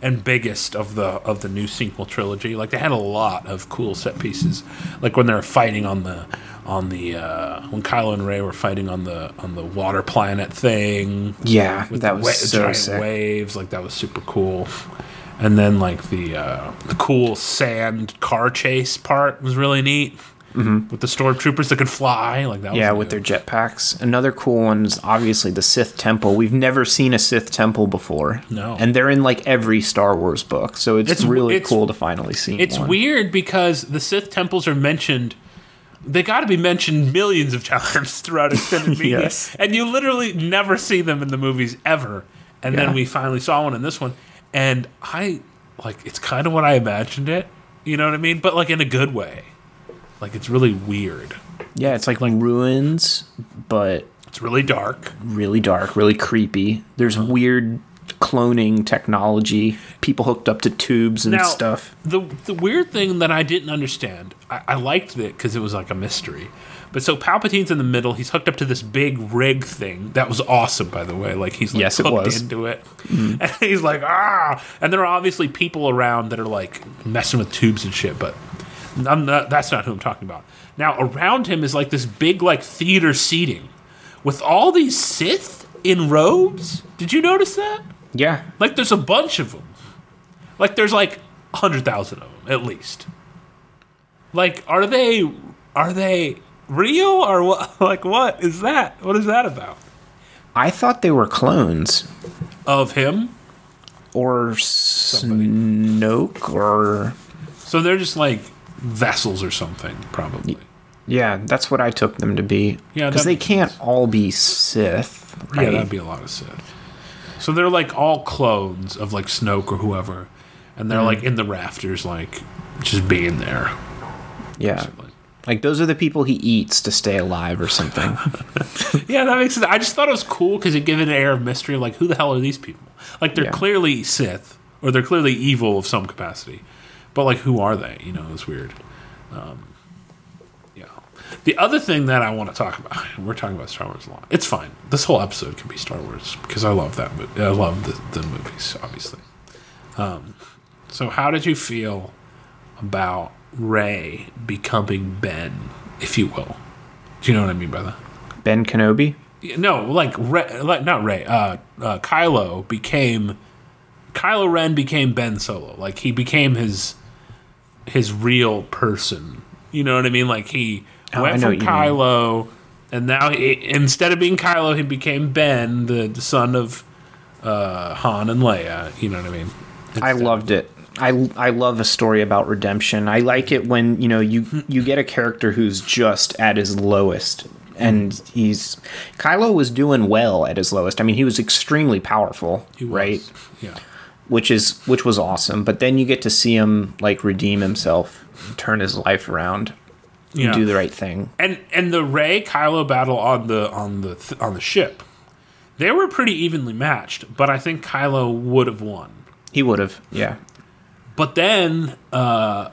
and biggest of the of the new sequel trilogy. Like they had a lot of cool set pieces, like when they were fighting on the on the uh, when Kylo and Rey were fighting on the on the water planet thing. Yeah, with that the was wa- so giant sick. waves. Like that was super cool. And then like the uh, the cool sand car chase part was really neat. Mm-hmm. With the stormtroopers that could fly, like that. Yeah, was with new. their jetpacks. Another cool one is obviously the Sith Temple. We've never seen a Sith Temple before. No. And they're in like every Star Wars book, so it's, It's- really it's- cool to finally see It's one. weird because the Sith temples are mentioned. They got to be mentioned millions of times throughout extended media, Yes. and you literally never see them in the movies ever. And Yeah. then we finally saw one in this one, and I like it's kind of what I imagined it. You know what I mean? But like in a good way. Like it's really weird. Yeah, it's like, like ruins, but It's really dark. really dark, really creepy. There's weird cloning technology, people hooked up to tubes and Now, stuff. The the weird thing that I didn't understand, I, I liked it because it was like a mystery. But so Palpatine's in the middle. He's hooked up to this big rig thing. That was awesome, by the way. Like he's like Yes, it hooked was. into it, and he's like ah. And there are obviously people around that are like messing with tubes and shit. But I'm not, that's not who I'm talking about. Now around him is like this big like theater seating with all these Sith in robes. Did you notice that? Yeah. Like there's a bunch of them. Like there's like a hundred thousand of them at least. Like are they are they real or what? Like what is that? What is that about? I thought they were clones. Of him? Or Snoke or... So they're just like vessels or something, probably. Yeah, that's what I took them to be. Yeah, because that they makes can't all be Sith, right? Yeah, that'd be a lot of Sith. So they're like all clones of like Snoke or whoever, and they're like in the rafters, like just being there. yeah. basically. Like, those are the people he eats to stay alive or something. Yeah, that makes sense. I just thought it was cool because it gave it an air of mystery. Like, who the hell are these people? Like, they're Yeah. clearly Sith, or they're clearly evil of some capacity. But, like, who are they? You know, it's weird. Um, yeah. The other thing that I want to talk about, we're talking about Star Wars a lot. It's fine. This whole episode can be Star Wars because I love that movie. I love the, the movies, obviously. Um, so, how did you feel about Rey becoming Ben, if you will? Do you know what I mean by that? Ben Kenobi? No, like, Rey, like not Rey. Uh, uh, Kylo became Kylo Ren became Ben Solo. Like he became his his real person. You know what I mean? Like he Oh, I went know from what you mean. Kylo, and now he, instead of being Kylo, he became Ben, the, the son of uh, Han and Leia. You know what I mean? I Instead- loved it. I, I love a story about redemption. I like it when, you know, you you get a character who's just at his lowest. And he's... Kylo was doing well at his lowest. I mean, he was extremely powerful, He was. right? Yeah. Which is which was awesome. But then you get to see him, like, redeem himself, turn his life around, Yeah. and do the right thing. And and the Rey Kylo battle on the on the th- on the ship, they were pretty evenly matched. But I think Kylo would have won. He would have, yeah. But then uh,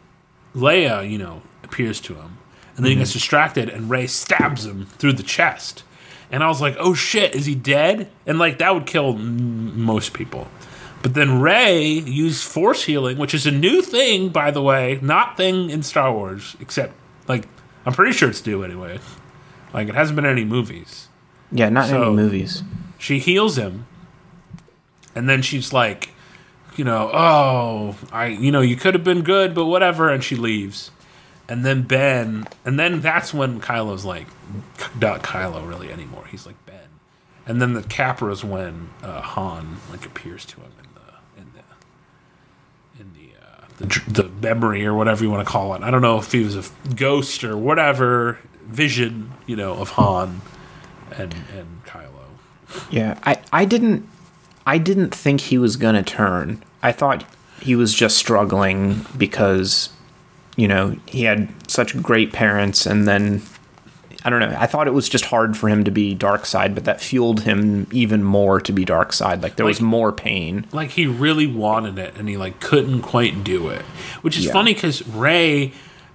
Leia, you know, appears to him, and then he gets distracted, and Rey stabs him through the chest. And I was like, "Oh shit, is he dead?" And like that would kill m- most people. But then Rey used force healing, which is a new thing, by the way, not thing in Star Wars, except like I'm pretty sure it's new anyway. Like it hasn't been in any movies. Yeah, not in So- any movies. She heals him, and then she's like, you know, oh, I, you know, you could have been good, but whatever, and she leaves. And then Ben, and then that's when Kylo's like, not Kylo really anymore. He's like Ben. And then the Capra is when uh, Han like appears to him in the in the in the uh, the, dr- the memory or whatever you want to call it. I don't know if he was a f- ghost or whatever vision, you know, of Han and and Kylo. Yeah, I, I didn't I didn't think he was gonna turn. I thought he was just struggling because, you know, he had such great parents, and then I don't know. I thought it was just hard for him to be dark side, but that fueled him even more to be dark side. Like there was Like- more pain. Like he really wanted it and he like couldn't quite do it, which is Yeah. funny because Rey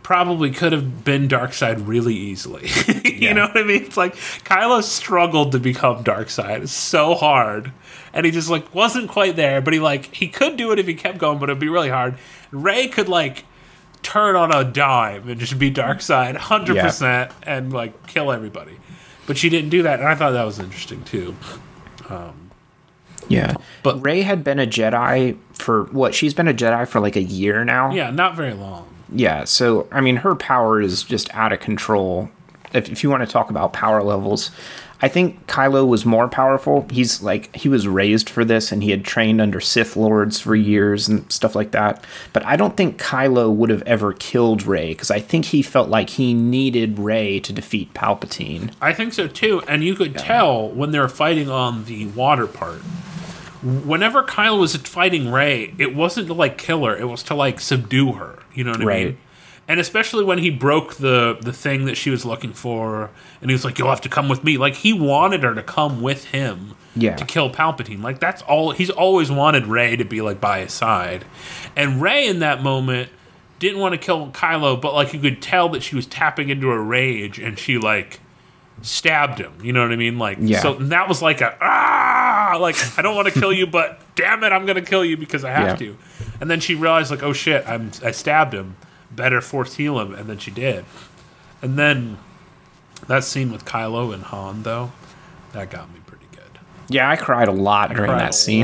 probably could have been Darkseid really easily. you Yeah. know what I mean? It's like Kylo struggled to become Darkseid. It's so hard. And he just like wasn't quite there, but he like he could do it if he kept going, but it'd be really hard. Rey could like turn on a dime and just be Darkseid one hundred percent yeah. and like kill everybody. But she didn't do that, and I thought that was interesting too. Um, yeah. But Rey had been a Jedi for what? She's been a Jedi for like a year now. Yeah, not very long. Yeah, so I mean her power is just out of control. If if you want to talk about power levels, I think Kylo was more powerful. He's like, he was raised for this and he had trained under Sith Lords for years and stuff like that. But I don't think Kylo would have ever killed Rey because I think he felt like he needed Rey to defeat Palpatine. I think so too. And you could yeah. tell when they were fighting on the water part. Whenever Kylo was fighting Rey, it wasn't to like kill her, it was to like subdue her. You know what right. I mean? And especially when he broke the, the thing that she was looking for, and he was like, you'll have to come with me. Like, he wanted her to come with him yeah. to kill Palpatine. Like, that's all. He's always wanted Rey to be, like, by his side. And Rey, in that moment, didn't want to kill Kylo, but, like, you could tell that she was tapping into a rage, and she, like, stabbed him. You know what I mean? Like, yeah. so that was like a, ah! Like, I don't want to kill you, but damn it, I'm going to kill you because I have yeah. to. And then she realized, like, oh, shit, I'm, I stabbed him. Better force heal him, and then she did. And then that scene with Kylo and Han, though, that got me pretty good. Yeah, I cried a lot I during that scene.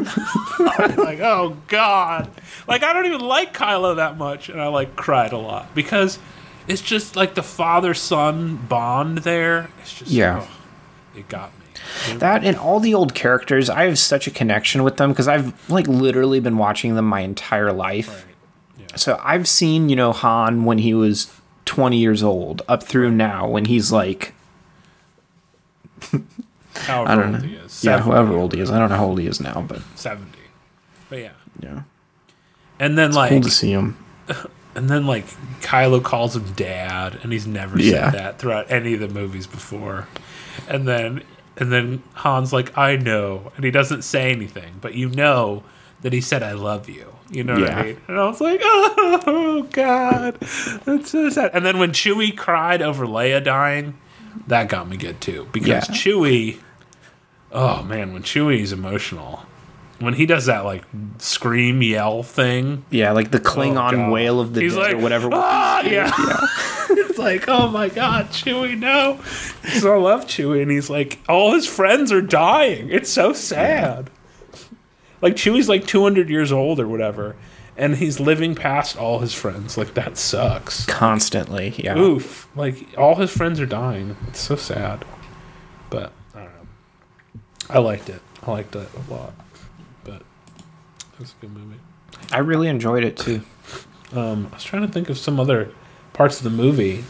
Like, oh god, like I don't even like Kylo that much, and I like cried a lot because it's just like the father-son bond there. It's just yeah, oh, it got me. It, that and all the old characters, I have such a connection with them because I've like literally been watching them my entire life. Right. So I've seen, you know, Han when he was twenty years old up through now when he's like... however I don't old know. he is. Yeah, however old he is. I don't know how old he is now, but... seventy. But yeah. Yeah. And then it's like... cool to see him. And then like Kylo calls him dad, and he's never said yeah. that throughout any of the movies before. And then and then Han's like, I know. And he doesn't say anything, but you know that he said I love you. You know yeah. what I mean? And I was like, oh, God. That's so sad. And then when Chewie cried over Leia dying, that got me good, too. Because yeah. Chewie... Oh, man, when Chewie's emotional... When he does that, like, scream, yell thing... Yeah, like the Klingon oh, wail of the He's dead like, or whatever. Ah, yeah. yeah. It's like, oh, my God, Chewie, no. So I love Chewie, and he's like, all his friends are dying. It's so sad. Yeah. Like, Chewie's like two hundred years old or whatever, and he's living past all his friends. Like, that sucks. Constantly, yeah. Oof. Like, all his friends are dying. It's so sad. But, I don't know. I liked it. I liked it a lot. But, it was a good movie. I really enjoyed it, too. Um, I was trying to think of some other parts of the movie.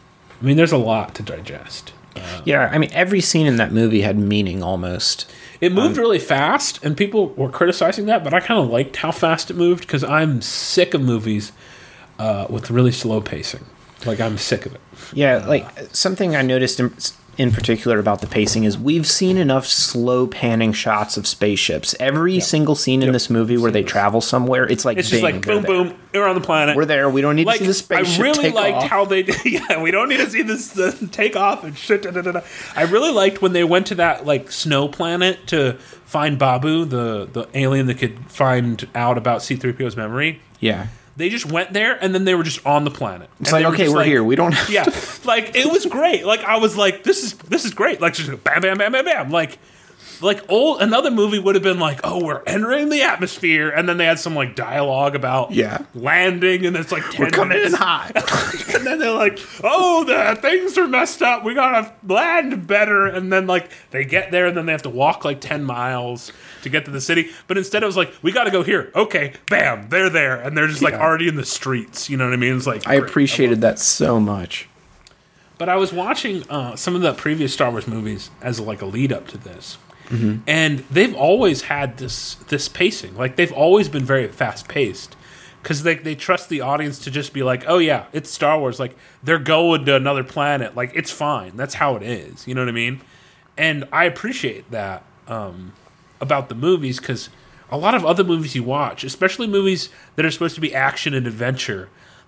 I mean, there's a lot to digest. Uh, yeah, I mean, every scene in that movie had meaning, almost. It moved um, really fast, and people were criticizing that, but I kind of liked how fast it moved, because I'm sick of movies uh, with really slow pacing. Like, I'm sick of it. Yeah, like, something I noticed in, in particular about the pacing is we've seen enough slow panning shots of spaceships. Every yep. single scene in yep. this movie where they travel somewhere, it's like, it's just bing, like, boom, boom, we're on the planet. We're there. We don't need like, to see the spaceship I really take liked off. how they, yeah, we don't need to see this uh, take off and shit. Da, da, da, da. I really liked when they went to that, like, snow planet to find Babu, the, the alien that could find out about C three P O's memory. Yeah. They just went there, and then they were just on the planet. It's and like, okay, we're like, here. We don't have yeah, to... like, it was great. Like, I was like, this is this is great. Like, just bam, bam, bam, bam, bam. Like, like old another movie would have been like, oh, we're entering the atmosphere, and then they had some, like, dialogue about yeah. landing, and it's like ten we're coming minutes. in hot. And then they're like, oh, the things are messed up. We gotta land better. And then, like, they get there, and then they have to walk, like, ten miles to get to the city. But instead it was like, we gotta go here. Okay, bam, they're there. And they're just, like, yeah. already in the streets. You know what I mean? It's like, I great. appreciated I that so much. But I was watching uh, some of the previous Star Wars movies as, like, a lead-up to this. Mm-hmm. And they've always had this this pacing. Like, they've always been very fast-paced. Because they, they trust the audience to just be like, oh, yeah, it's Star Wars. Like, they're going to another planet. Like, it's fine. That's how it is. You know what I mean? And I appreciate that um, about the movies, because a lot of other movies you watch, especially movies that are supposed to be action and adventure,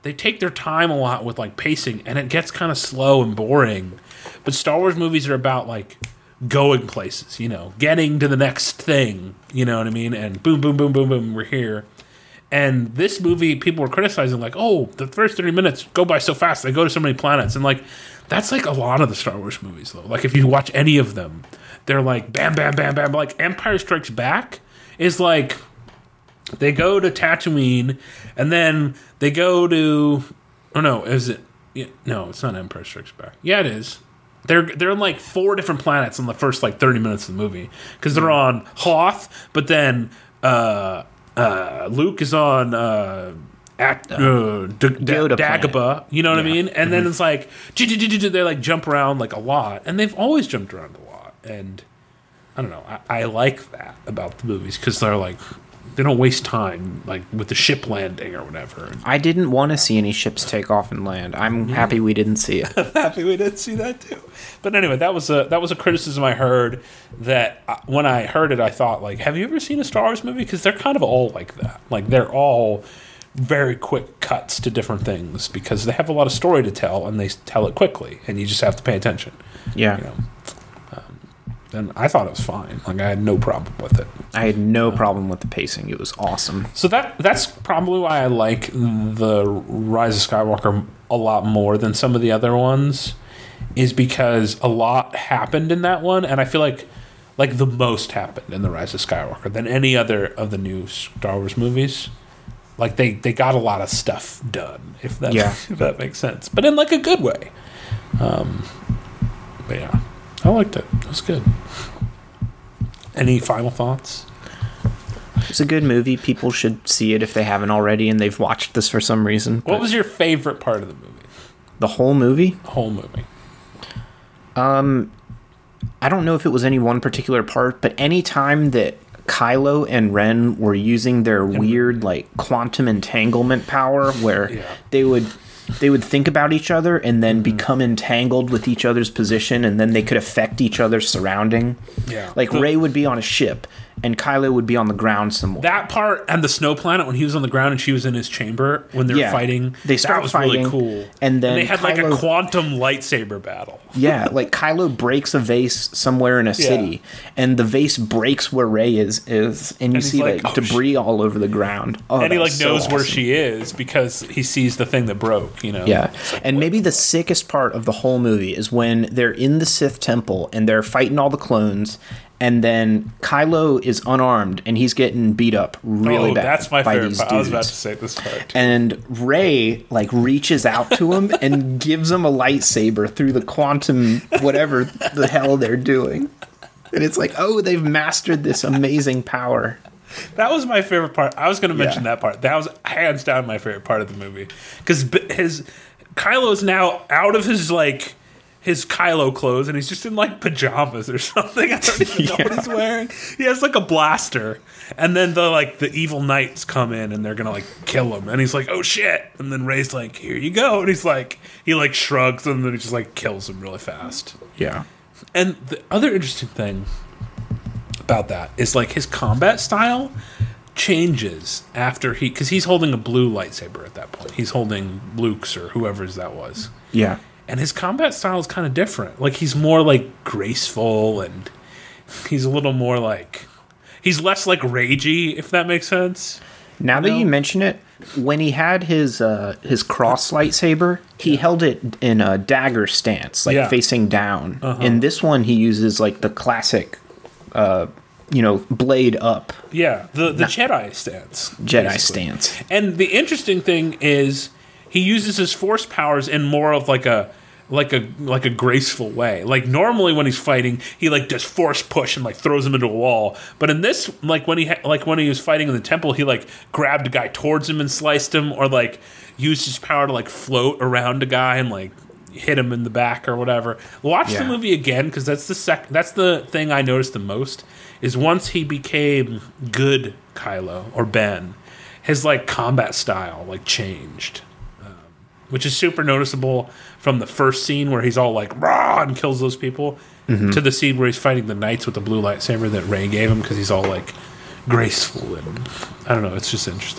they take their time a lot with like pacing, and it gets kind of slow and boring. But Star Wars movies are about like going places, you know, getting to the next thing, you know what I mean? And boom, boom, boom, boom, boom, we're here. And this movie, people were criticizing, like, oh, the first thirty minutes go by so fast. They go to so many planets. And, like, that's, like, a lot of the Star Wars movies, though. Like, if you watch any of them, they're, like, bam, bam, bam, bam. Like, Empire Strikes Back is, like, they go to Tatooine, and then they go to... Oh, no, is it... Yeah, no, it's not Empire Strikes Back. Yeah, it is. They're they're in like four different planets in the first like thirty minutes of the movie because they're on Hoth, but then uh, uh, Luke is on uh, at, uh, D- D- Dagobah. You know what yeah. I mean? And mm-hmm. then it's like they like jump around like a lot, and they've always jumped around a lot. And I don't know, I, I like that about the movies because they're like. They don't waste time, like, with the ship landing or whatever. I didn't want to see any ships take off and land. I'm yeah. happy we didn't see it. I'm happy we didn't see that, too. But anyway, that was a that was a criticism I heard that uh, when I heard it, I thought, like, have you ever seen a Star Wars movie? Because they're kind of all like that. Like, they're all very quick cuts to different things because they have a lot of story to tell, and they tell it quickly, and you just have to pay attention. Yeah. You know? And I thought it was fine. Like, I had no problem with it. I had no problem with the pacing. It was awesome. So that that's probably why I like the Rise of Skywalker a lot more than some of the other ones, is because a lot happened in that one, and I feel like like the most happened in the Rise of Skywalker than any other of the new Star Wars movies. Like, they, they got a lot of stuff done, if that, yeah. if that makes sense. But in, like, a good way. Um, but, yeah. I liked it. It was good. Any final thoughts? It's a good movie. People should see it if they haven't already and they've watched this for some reason. What was your favorite part of the movie? The whole movie? The whole movie. Um, I don't know if it was any one particular part, but any time that Kylo and Ren were using their yeah. weird, like, quantum entanglement power where yeah. they would... They would think about each other and then mm-hmm. become entangled with each other's position, and then they could affect each other's surrounding. Yeah. Like, the, Rey would be on a ship, and Kylo would be on the ground somewhere. That part, and the snow planet, when he was on the ground and she was in his chamber, when they were yeah. fighting, they start that was fighting, really cool. And then and they had, Kylo, like, a quantum lightsaber battle. Yeah, like, Kylo breaks a vase somewhere in a city, yeah. and the vase breaks where Rey is, is and you and see, like, like oh, debris shit. all over the ground. Oh, and he, like, so knows awesome. where she is because he sees the thing that broke, you know? Yeah. Like, and maybe the sickest part of the whole movie is when they're in the Sith temple and they're fighting all the clones, and then Kylo is unarmed and he's getting beat up really oh, bad. That's my by favorite these part. Dudes. I was about to say this part. And Rey like reaches out to him and gives him a lightsaber through the quantum whatever the hell they're doing. And it's like, oh, they've mastered this amazing power. That was my favorite part. I was going to mention yeah. that part. That was hands down my favorite part of the movie because his Kylo's now out of his like his Kylo clothes and he's just in like pajamas or something. I don't even know yeah. what he's wearing. He has like a blaster, and then the like the evil knights come in and they're gonna like kill him, and he's like, oh shit, and then Rey's like, here you go, and he's like he like shrugs and then he just like kills him really fast. Yeah. And the other interesting thing about that is like his combat style changes after he because he's holding a blue lightsaber at that point. He's holding Luke's or whoever's that was. Yeah. And his combat style is kind of different. Like he's more like graceful and he's a little more like he's less like ragey, if that makes sense. Now you that know? you mention it, when he had his uh, his cross lightsaber, he yeah. held it in a dagger stance, like yeah. facing down. Uh-huh. In this one, he uses like the classic, uh, you know, blade up. Yeah, the the Not, Jedi stance. Jedi basically. stance. And the interesting thing is, he uses his force powers in more of like a like a like a graceful way. Like normally when he's fighting, he like does force push and like throws him into a wall. But in this, like when he ha- like when he was fighting in the temple, he like grabbed a guy towards him and sliced him, or like used his power to like float around a guy and like hit him in the back or whatever. Watch yeah. the movie again because that's the sec- that's the thing I noticed the most is once he became good Kylo or Ben, his like combat style like changed. Which is super noticeable from the first scene where he's all like rah and kills those people mm-hmm. to the scene where he's fighting the knights with the blue lightsaber that Rey gave him because he's all like graceful and I don't know. It's just interesting.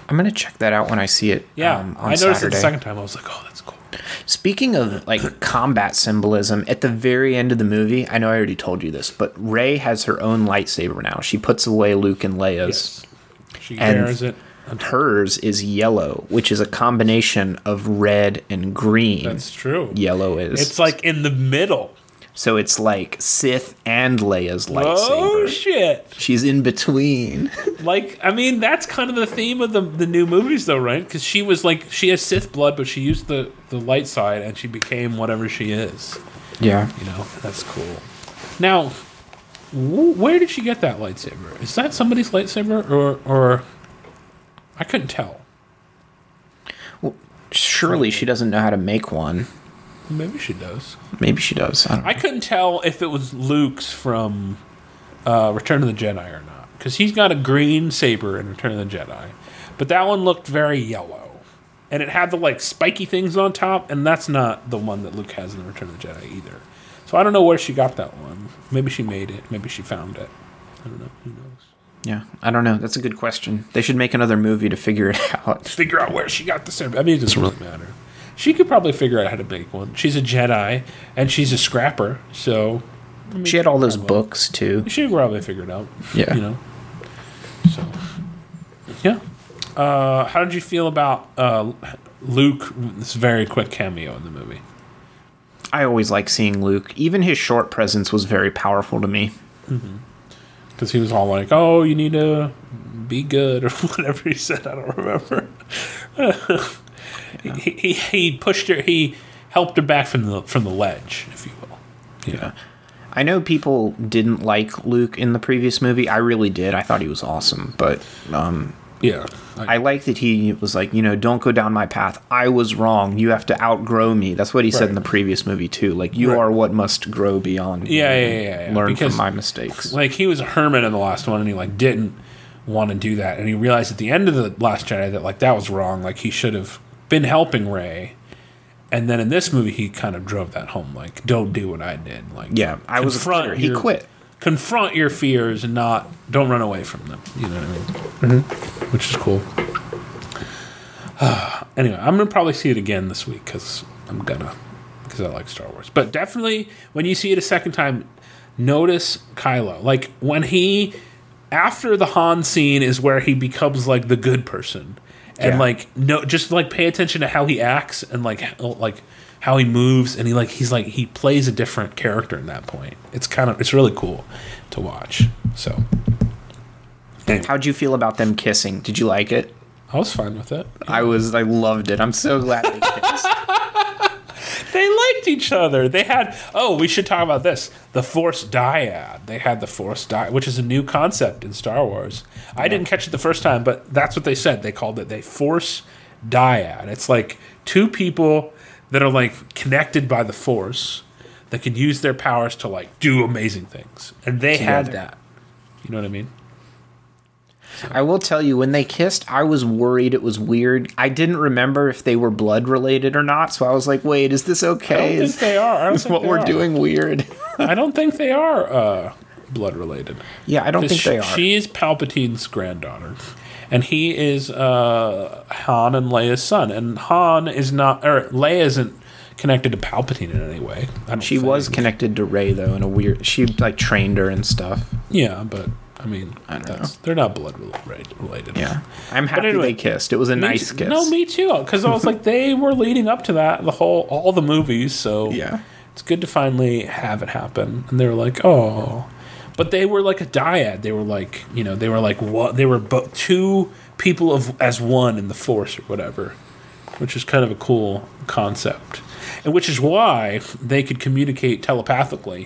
I'm gonna check that out when I see it. Yeah, um, on I noticed Saturday. it the second time. I was like, oh, that's cool. Speaking of like combat symbolism, at the very end of the movie, I know I already told you this, but Rey has her own lightsaber now. She puts away Luke and Leia's. Yes. She And wears it. hers is yellow, which is a combination of red and green. That's true. Yellow is. It's like in the middle. So it's like Sith and Leia's lightsaber. Oh, shit. She's in between. Like, I mean, that's kind of the theme of the the new movies, though, right? Because she was like, she has Sith blood, but she used the, the light side, and she became whatever she is. Yeah. You know, that's cool. Now, wh- where did she get that lightsaber? Is that somebody's lightsaber, or or I couldn't tell. Well, surely she doesn't know how to make one. Maybe she does. Maybe she does. I don't know. I couldn't tell if it was Luke's from uh, Return of the Jedi or not, because he's got a green saber in Return of the Jedi, but that one looked very yellow, and it had the like spiky things on top, and that's not the one that Luke has in Return of the Jedi either. So I don't know where she got that one. Maybe she made it. Maybe she found it. I don't know. Who knows? Yeah, I don't know. That's a good question. They should make another movie to figure it out. Figure out where she got the saber. I mean, it doesn't really matter. She could probably figure out how to make one. She's a Jedi, and she's a scrapper, so... I mean, She had all those probably- books, too. She could probably figure it out. Yeah. You know? So, yeah. Uh, how did you feel about uh, Luke, this very quick cameo in the movie? I always like seeing Luke. Even his short presence was very powerful to me. Because he was all like, oh, you need to be good, or whatever he said. I don't remember. He, he he pushed her. He helped her back from the from the ledge, if you will. Yeah. I know people didn't like Luke in the previous movie. I really did. I thought he was awesome. But um, Yeah. I like that he was like, you know, don't go down my path. I was wrong. You have to outgrow me. That's what he said in the previous movie, too. Like, you Right. are what must grow beyond me. Yeah, yeah, yeah, yeah. Learn Because, from my mistakes. Like, he was a hermit in the last one, and he like didn't want to do that, and he realized at the end of the Last Jedi that like that was wrong. Like, he should have been helping Rey. And then in this movie, he kind of drove that home. Like, don't do what I did. Like, Yeah, I was a confront quitter. He your- quit. Confront your fears and not don't run away from them. You know what I mean? Mm-hmm. Which is cool. Anyway, I'm gonna probably see it again this week because I'm gonna because I like Star Wars. But definitely, when you see it a second time, notice Kylo. Like when he after the Han scene is where he becomes like the good person. And Yeah. like no, just like pay attention to how he acts and like how, like how he moves, and he like he's like he plays a different character in that point. It's kind of it's really cool to watch. So, anyway, How'd you feel about them kissing? Did you like it? I was fine with it. I was. I loved it. I'm so glad they kissed. They liked each other. They had oh, we should talk about this. The Force dyad. They had the Force dyad, which is a new concept in Star Wars. I didn't catch it the first time, but that's what they said. They called it the Force dyad. It's like two people that are like connected by the Force that can use their powers to like do amazing things. And they had Together. that. You know what I mean? I will tell you, when they kissed, I was worried it was weird. I didn't remember if they were blood related or not, so I was like, "Wait, is this I okay? don't Is, think they are. I don't is think what they we're are. doing weird?" I don't think they are uh, blood related. Yeah, I don't think they are. She's Palpatine's granddaughter, and he is uh, Han and Leia's son. And Han is not, or Leia isn't connected to Palpatine in any way. I don't She think. was connected to Rey though, in a weird. She like trained her and stuff. Yeah, but I mean, I don't that's, they're not blood rel- related. Yeah, I'm happy anyway, they kissed. It was a Me nice too- kiss. No, me too. Because I was like, they were leading up to that the whole all the movies. So Yeah. it's good to finally have it happen. And they were like, oh, but they were like a dyad. They were like, you know, they were like what? They were bo- two people of as one in the Force or whatever, which is kind of a cool concept, and which is why they could communicate telepathically.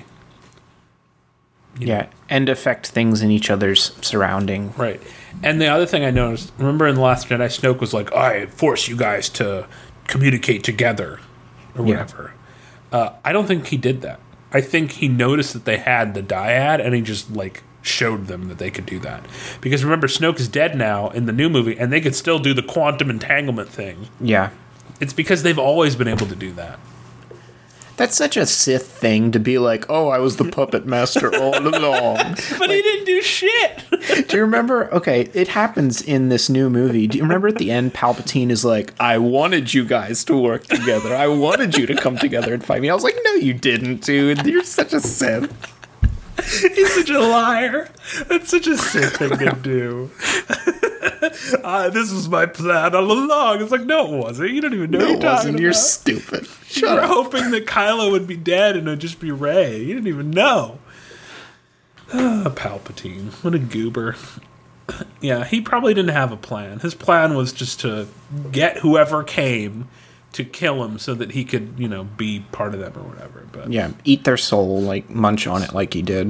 Yeah, and affect things in each other's surrounding. Right. And the other thing I noticed, remember in The Last Jedi, Snoke was like, I force you guys to communicate together, or Yeah. whatever. Uh, I don't think he did that. I think he noticed that they had the dyad, and he just, like, showed them that they could do that. Because remember, Snoke is dead now in the new movie, and they could still do the quantum entanglement thing. Yeah. It's because they've always been able to do that. That's such a Sith thing to be like, oh, I was the puppet master all along. But like, he didn't do shit. do you remember? Okay, it happens in this new movie. Do you remember at the end, Palpatine is like, I wanted you guys to work together. I wanted you to come together and fight me. I was like, no, you didn't, dude. You're such a Sith. He's such a liar. That's such a sick thing to do. uh, this was my plan all along. It's like, no, it wasn't. You don't even know No, what it you're wasn't. talking You're about. stupid. Shut You were up. hoping that Kylo would be dead and it would just be Rey. You didn't even know. Ah, Palpatine. What a goober. Yeah, he probably didn't have a plan. His plan was just to get whoever came to kill him so that he could, you know, be part of them or whatever. But Yeah, eat their soul, like munch on it like he did.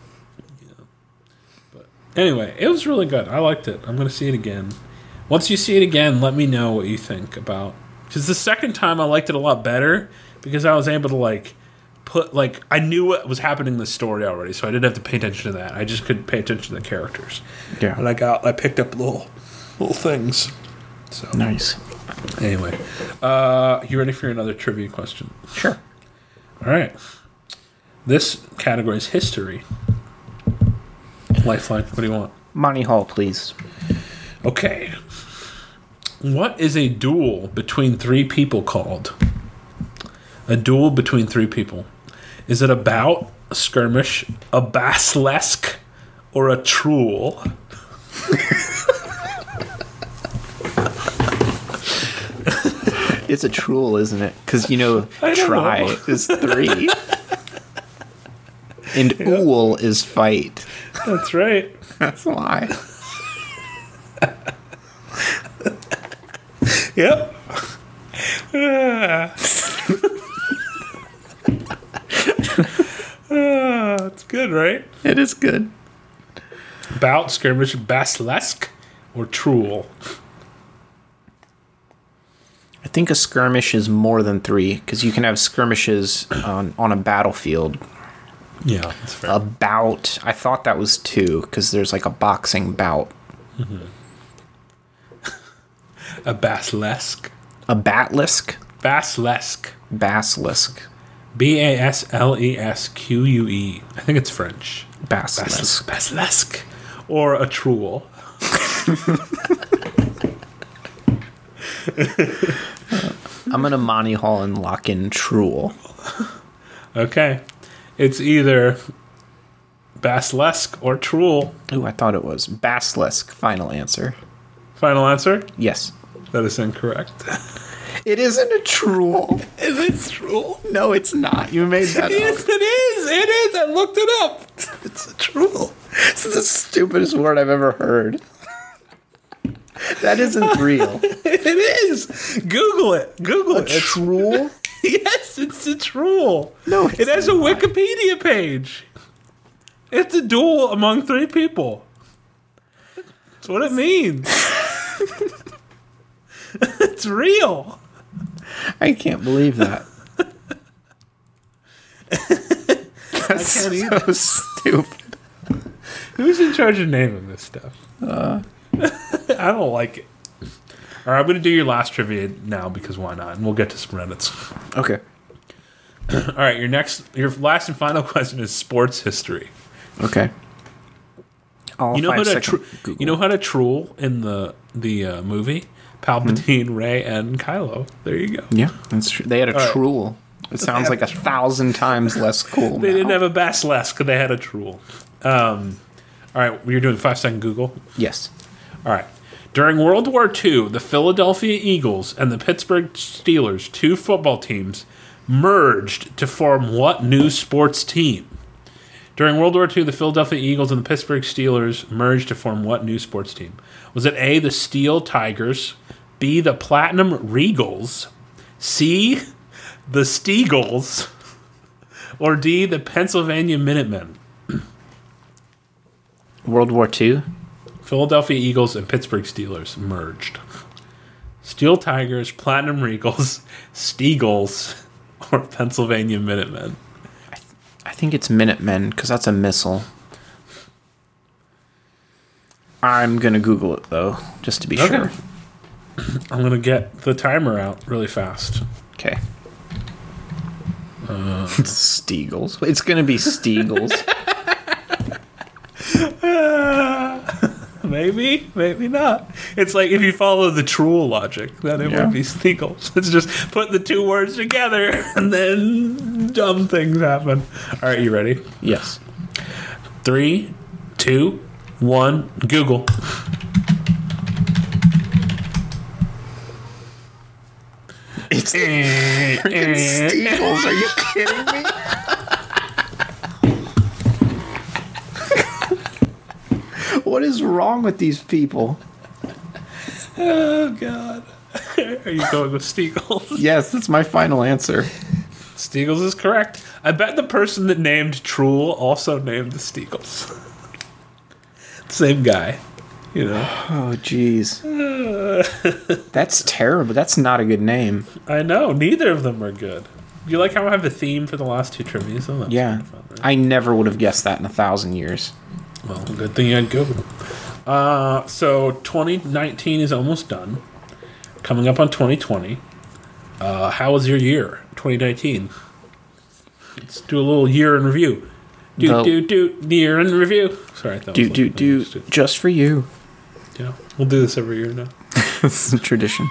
anyway, it was really good. I liked it. I'm going to see it again. Once you see it again, let me know what you think about. Because the second time I liked it a lot better because I was able to like put like I knew what was happening in the story already, so I didn't have to pay attention to that. I just could pay attention to the characters. Yeah. And I got I picked up little little things. So Nice. anyway, uh, you ready for another trivia question? Sure. All right. This category is history. Lifeline. What do you want? Monty Hall, please. Okay. What is a duel between three people called? A duel between three people. Is it a bout, a skirmish, a basilisk, or a truel? It's a truel, isn't it? Because, you know, I don't try know. is three. And ool is fight. That's right. That's why. Yep. Ah. Ah, that's good, right? It is good. Bout, skirmish, basilisk, or truel? I think a skirmish is more than three, because you can have skirmishes on, on a battlefield. Yeah, that's fair. A bout, I thought that was two, because there's like a boxing bout. A basilisk. A batlisk? Basilisk. Basilisk. B A S L E S Q U E. I think it's French. Basilisk. Basilisk. Or a truel. I'm going to Monty Hall and lock in truel. Okay. It's either basilisk or truel. Ooh, I thought it was basilisk. Final answer. Final answer? Yes. That is incorrect. It isn't a truel. Is it truel? No, it's not. You made that Yes, up. it is. It is. I looked it up. It's a truel. It's the stupidest word I've ever heard. That isn't real. It is. Google it. Google A it. It's- truel? yes, it's a truel. No, it's it has a not. Wikipedia page. It's a duel among three people. That's what it means. It's real. I can't believe that. That's can't either. so stupid. Who's in charge of naming this stuff? Uh. I don't like it. All right, I'm going to do your last trivia now because why not? And we'll get to some Reddits. Okay. All right, your next, your last and final question is sports history. Okay. All You know how five to second tr- Google. you know how to truel in the the uh, movie Palpatine, Rey, and Kylo. There you go. Yeah, that's true. They had a right. truel. It sounds like a thousand times less cool. They now. didn't have a basilisk, they had a truel. Um, all right, you're doing five second Google. Yes. All right. During World War Two, the Philadelphia Eagles and the Pittsburgh Steelers, two football teams, merged to form what new sports team? During World War Two, the Philadelphia Eagles and the Pittsburgh Steelers merged to form what new sports team? Was it A, the Steel Tigers, B, the Platinum Regals, C, the Steagles, or D, the Pennsylvania Minutemen? World War Two. Philadelphia Eagles and Pittsburgh Steelers merged. Steel Tigers, Platinum Regals, Steagles, or Pennsylvania Minutemen? I think it's Minutemen because that's a missile. I'm gonna Google it though, just to be Okay. sure. I'm going to get the timer out really fast. Okay. Uh, Steagles. It's gonna be Steagles. maybe, maybe not. It's like if you follow the Truel logic, then it Yeah. would be Steagles. It's just put the two words together, and then dumb things happen. All right, you ready? Yes. Three, two, one. Google. It's freaking Steagles. Are you kidding me? What is wrong with these people? Oh God. Are you going with Steagles? Yes, that's my final answer. Steagles is correct. I bet the person that named Truel also named the Steagles. Same guy, you know. Oh, jeez. That's terrible. That's not a good name. I know. Neither of them are good. You like how I have a theme for the last two trivias? Oh, that's Yeah. kind of fun, right? I never would have guessed that in a thousand years. Well, good thing you had Google. Uh, so twenty nineteen is almost done. Coming up on twenty twenty. Uh, how was your year, twenty nineteen? Let's do a little year in review. Do The- do do year in review. Sorry, that Do, was do, like- do, just for you. Yeah, we'll do this every year now. This is a tradition.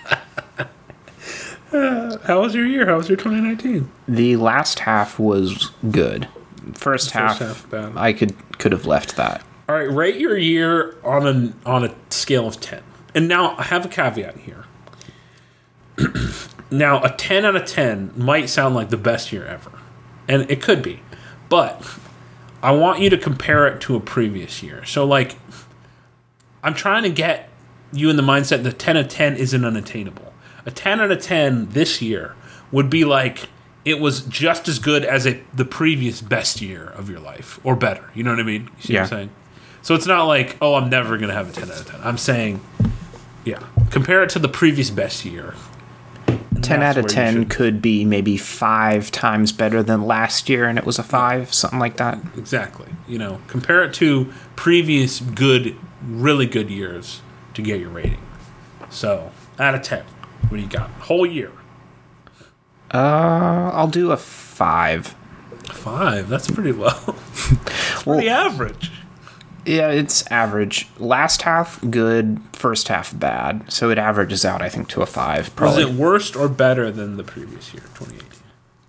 How was your year? How was your twenty nineteen? The last half was good. First, half, half bad. I could could have left that. All right, rate your year on a on a scale of ten. And now I have a caveat here. Now, a ten out of ten might sound like the best year ever, and it could be, but I want you to compare it to a previous year. So, like, I'm trying to get you in the mindset that ten out of ten isn't unattainable. A ten out of ten this year would be like it was just as good as a, the previous best year of your life, or better. You know what I mean? You see Yeah. what I'm saying? So it's not like, oh, I'm never going to have a ten out of ten. I'm saying, yeah, compare it to the previous best year. And ten that's out of where you ten should- could be maybe five times better than last year, and it was a five, something like that. Exactly. You know, compare it to previous good, really good years to get your rating. So, out of ten, what do you got? Whole year. Uh, I'll do a five. Five. That's pretty low. It's Well- pretty average. Yeah, it's average. Last half good, first half bad. So it averages out, I think, to a five. Was Probably. it worse or better than the previous year, twenty eighteen?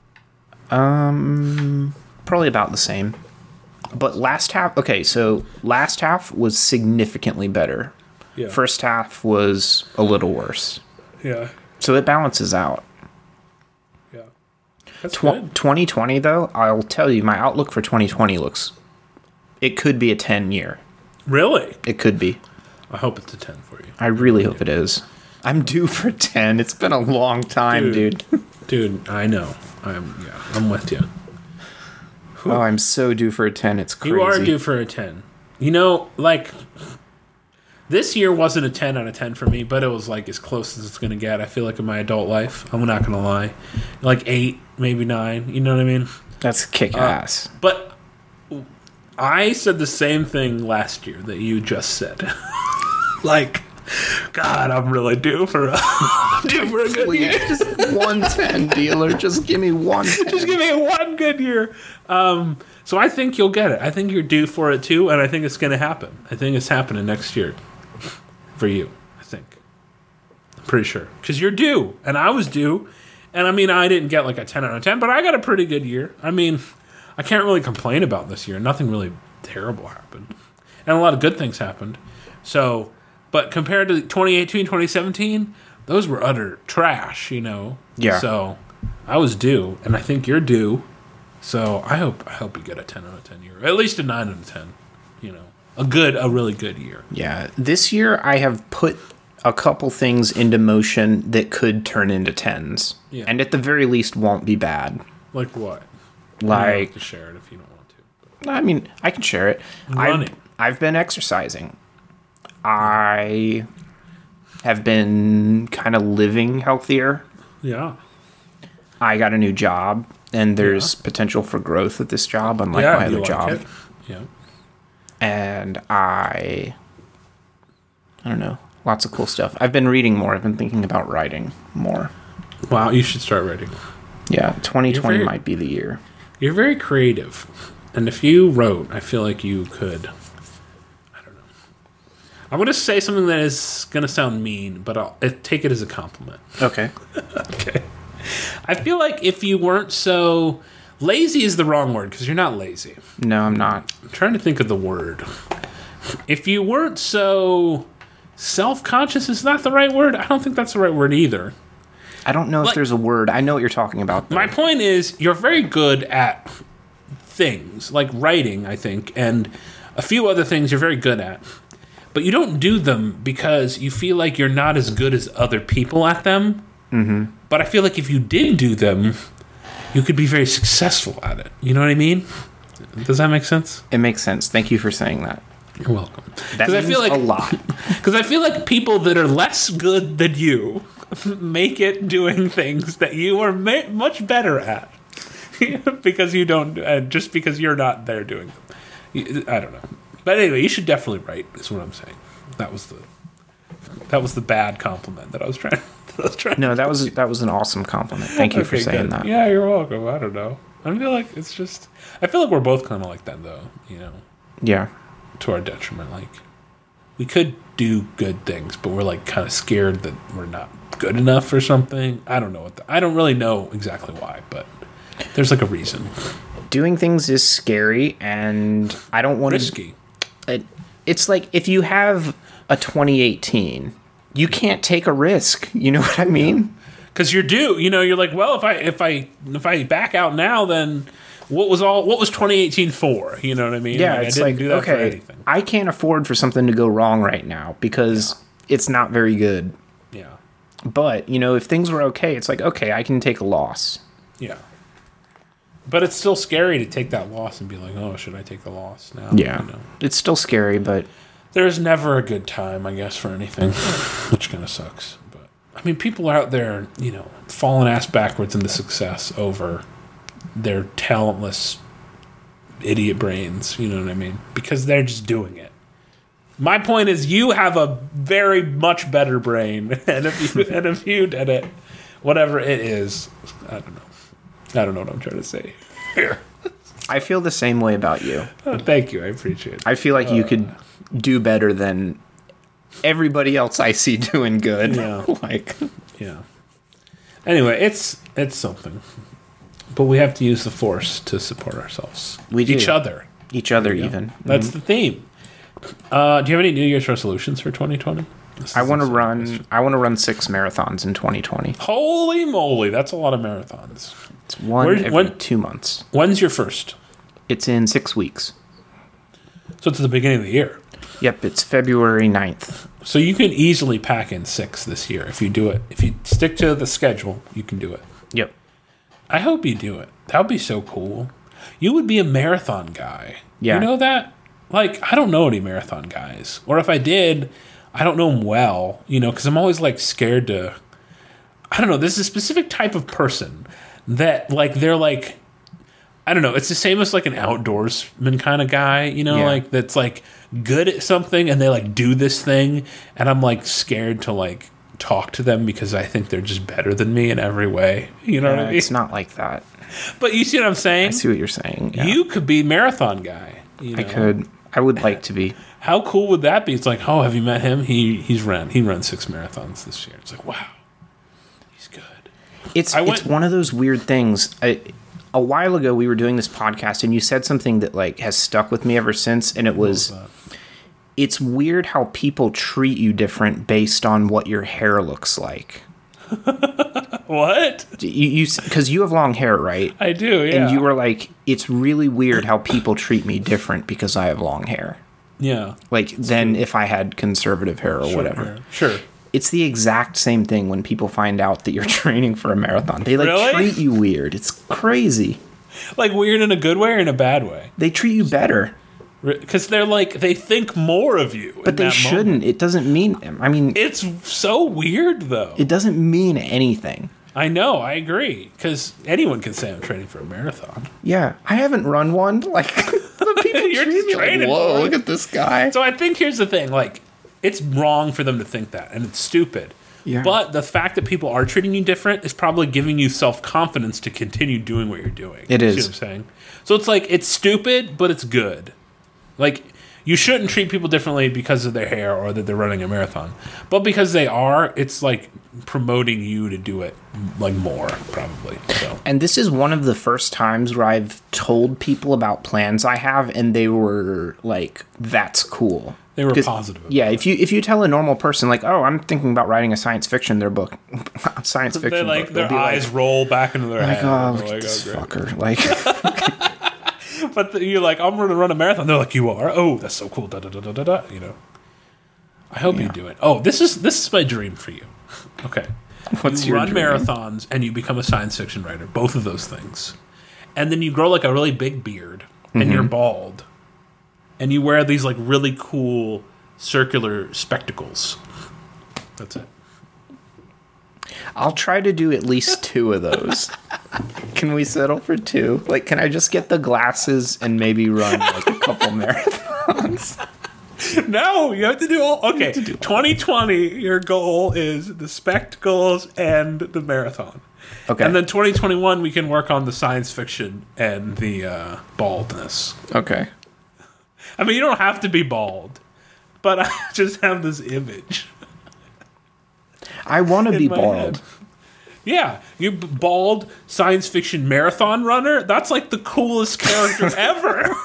Um, probably about the same. But last half, okay, so last half was significantly better. Yeah. First half was a little worse. Yeah. So it balances out. Yeah. That's Tw- good. twenty twenty, though, I'll tell you, my outlook for twenty twenty looks. It could be a ten year. Really? It could be. I hope it's a ten for you. I really hope it is. I'm due for ten. It's been a long time, Dude. dude. Dude, I know. I'm yeah, I'm with you. Oh, I'm so due for a ten. It's crazy. You are due for a ten. You know, like, this year wasn't a ten out of ten for me, but it was like as close as it's going to get. I feel like in my adult life. I'm not going to lie. Like eight, maybe nine. You know what I mean? That's kick ass. But I said the same thing last year that you just said. Like, God, I'm really due for a, due for a good year. Just one ten, dealer. Just give me one ten. Just give me one good year. Um, so I think you'll get it. I think you're due for it too, and I think it's going to happen. I think it's happening next year for you. I think. I'm pretty sure because you're due, and I was due, and I mean I didn't get like a ten out of ten, but I got a pretty good year. I mean, I can't really complain about this year. Nothing really terrible happened, and a lot of good things happened. So, but compared to twenty eighteen, twenty seventeen, those were utter trash. You know. Yeah. So I was due, and I think you're due. So I hope I hope you get a ten out of ten year, at least a nine out of ten. You know, a good, a really good year. Yeah. This year, I have put a couple things into motion that could turn into tens. Yeah. And at the very least, won't be bad. Like what? You don't Like, have to share it if you don't want to. I mean, I can share it. Running. I've, I've been exercising. I have been kind of living healthier. Yeah. I got a new job, and there's potential for growth at this job, unlike yeah. my you other like job. it? Yeah. And I, I don't know, lots of cool stuff. I've been reading more. I've been thinking about writing more. Wow, you should start writing. Yeah, twenty twenty very- might be the year. You're very creative. And if you wrote, I feel like you could. I don't know. I'm going to say something that is going to sound mean, but I'll uh, take it as a compliment. Okay. Okay. I feel like if you weren't so... Lazy is the wrong word, because you're not lazy. No, I'm not. I'm trying to think of the word. If you weren't so... Self-conscious is not the right word? I don't think that's the right word either. I don't know Like- if there's a word. I know what you're talking about, though. My point is, you're very good at things, like writing, I think, and a few other things you're very good at. But you don't do them because you feel like you're not as good as other people at them. Mm-hmm. But I feel like if you did do them, you could be very successful at it. You know what I mean? Does that make sense? It makes sense. Thank you for saying that. You're welcome. That means I feel like a lot. Because I feel like people that are less good than you make it doing things that you are ma- much better at. because you don't, uh, just because you're not there doing them. You- I don't know. But anyway, you should definitely write, is what I'm saying. That was the that was the bad compliment that I was trying that I was trying No, that was that was an awesome compliment. Thank you for Okay, saying good. that. Yeah, you're welcome. I don't know. I feel like it's just I feel like we're both kind of like that though, you know, Yeah. to our detriment. Like we could do good things, but we're like kind of scared that we're not good enough or something. I don't know what the, I don't really know exactly why, but there's like a reason. Doing things is scary, and I don't want to. Risky. It, it's like if you have a twenty eighteen, you can't take a risk. You know what I mean? Because you're due. You know, you're like, well, if I if I if I back out now, then what was all what was twenty eighteen for? You know what I mean? Yeah, like, it's I didn't like, do that for okay, anything. I can't afford for something to go wrong right now because it's not very good. Yeah, But, you know, if things were okay, it's like, okay, I can take a loss. yeah. But it's still scary to take that loss and be like, oh, should I take the loss now? Yeah. You know? It's still scary, but There's never a good time, I guess, for anything, which kind of sucks. But I mean, people are out there, you know, falling ass backwards into success over their talentless idiot brains. You know what I mean? Because they're just doing it. My point is, you have a very much better brain, and if you and if you did it, whatever it is, I don't know. I don't know what I'm trying to say here. I feel the same way about you. Oh, thank you, I appreciate it. I feel like you could do better than everybody else I see doing good. Yeah. Like, Yeah. Anyway, it's it's something, but we have to use the force to support ourselves. We do. Each other. each other, Yeah. even. That's the theme. Uh, do you have any New Year's resolutions for twenty twenty? This I is want to a- run. I want to run six marathons in twenty twenty. Holy moly, that's a lot of marathons. It's one Where's- every when- two months. When's your first? It's in six weeks. So it's at the beginning of the year. Yep, it's February ninth. So you can easily pack in six this year if you do it. If you stick to the schedule, you can do it. Yep. I hope you do it. That would be so cool. You would be a marathon guy. Yeah. You know that? Like, I don't know any marathon guys. Or if I did, I don't know them well, you know, because I'm always, like, scared to... I don't know. There's a specific type of person that, like, they're, like... I don't know. It's the same as, like, an outdoorsman kind of guy, you know, Yeah. like, that's, like, good at something and they, like, do this thing. And I'm, like, scared to, like, talk to them because I think they're just better than me in every way. You know Yeah, what I mean? it's not like that. But you see what I'm saying? I see what you're saying. Yeah. You could be marathon guy. You know? I could. I would like to be. How cool would that be? It's like, oh, have you met him? He he's ran he runs six marathons this year. It's like, wow, he's good. It's I it's went- one of those weird things. I, a while ago, we were doing this podcast, and you said something that like has stuck with me ever since, and it was, What was it's weird how people treat you different based on what your hair looks like. What? You you because you have long hair, right? I do. Yeah. And you were like, it's really weird how people treat me different because I have long hair. yeah. Like than if I had conservative hair or whatever. Sure. It's the exact same thing when people find out that you're training for a marathon. They like Really? treat you weird. It's crazy. Like weird in a good way or in a bad way? They treat you better, Because they're like they think more of you. but they shouldn't. It doesn't mean. I mean, It's so weird though. it doesn't mean anything. I know. I agree. Because anyone can say I'm training for a marathon. Yeah, I haven't run one. Like the people You're treat just me like, training whoa, for it." look at this guy. So I think here's the thing, like, it's wrong for them to think that, and it's stupid. Yeah. But the fact that people are treating you different is probably giving you self-confidence to continue doing what you're doing. It You is. See what I'm saying? So it's like, it's stupid, but it's good. Like, you shouldn't treat people differently because of their hair or that they're running a marathon. But because they are, it's like promoting you to do it like more, probably. So. And this is one of the first times where I've told people about plans I have, and they were like, "That's cool." They were 'Cause, positive. Yeah, if you if you tell a normal person like, "Oh, I'm thinking about writing a science fiction," their book, science fiction, They like book, their they'll be eyes like, roll back into their like, head. "Oh, They're look like, at this oh, great. fucker!" Like, But the, you're like, I'm going to run a marathon. They're like, you are? Oh, that's so cool. Da, da, da, da, da, da. You know. I hope Yeah. you do it. Oh, this is this is my dream for you. Okay. What's you your run dream? marathons and you become a science fiction writer. Both of those things. And then you grow like a really big beard and Mm-hmm. you're bald. And you wear these like really cool circular spectacles. That's it. I'll try to do at least two of those. Can we settle for two? Like, can I just get the glasses and maybe run like a couple marathons? No, you have to do all. Okay, twenty twenty, your goal is the spectacles and the marathon. Okay. And then twenty twenty-one, we can work on the science fiction and the uh, baldness. Okay. I mean, you don't have to be bald, but I just have this image. I want to in be my bald. head. Yeah, you b- bald science fiction marathon runner. That's like the coolest character ever.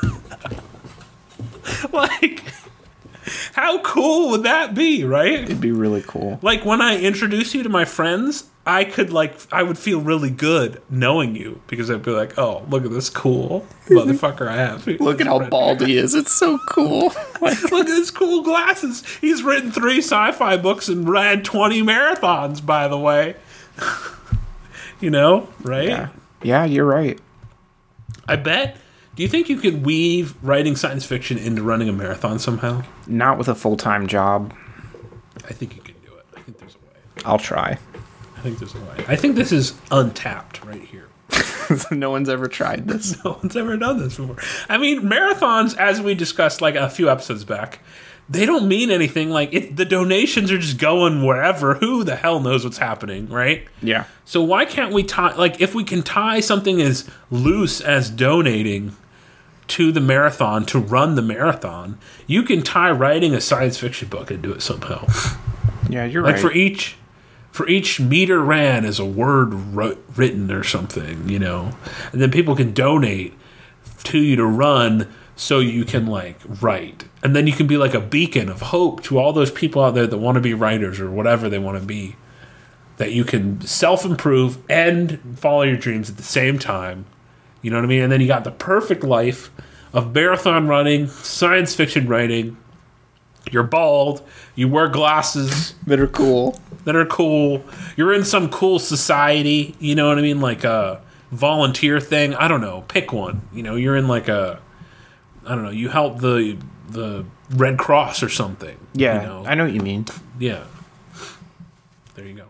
Like, how cool would that be, right? It'd be really cool. Like, when I introduce you to my friends, I could, like, I would feel really good knowing you because I'd be like, oh, look at this cool motherfucker I have. Look at how bald he is. It's so cool. Like, look at his cool glasses. He's written three sci-fi books and ran twenty marathons, by the way. You know, right? Yeah. Yeah, you're right. I bet. Do you think you could weave writing science fiction into running a marathon somehow? Not with a full-time job. I think you can do it. I think there's a way. I'll try. I think there's a way. I think this is untapped right here. No one's ever tried this. No one's ever done this before. I mean, marathons, as we discussed like a few episodes back, they don't mean anything. Like, it, the donations are just going wherever. Who the hell knows what's happening, right? Yeah. So why can't we tie, like, if we can tie something as loose as donating to the marathon, to run the marathon, you can tie writing a science fiction book and do it somehow. Yeah, you're Like, right. for each... For each meter ran is a word wrote, written or something, you know? And then people can donate to you to run so you can, like, write. And then you can be like a beacon of hope to all those people out there that want to be writers or whatever they want to be. That you can self-improve and follow your dreams at the same time. You know what I mean? And then you got the perfect life of marathon running, science fiction writing. You're bald. You wear glasses that are cool. that are cool. You're in some cool society, you know what I mean? Like a volunteer thing. I don't know. Pick one. You know, you're in like a, I don't know, you help the the Red Cross or something. Yeah, You know? I know what you mean. Yeah. There you go.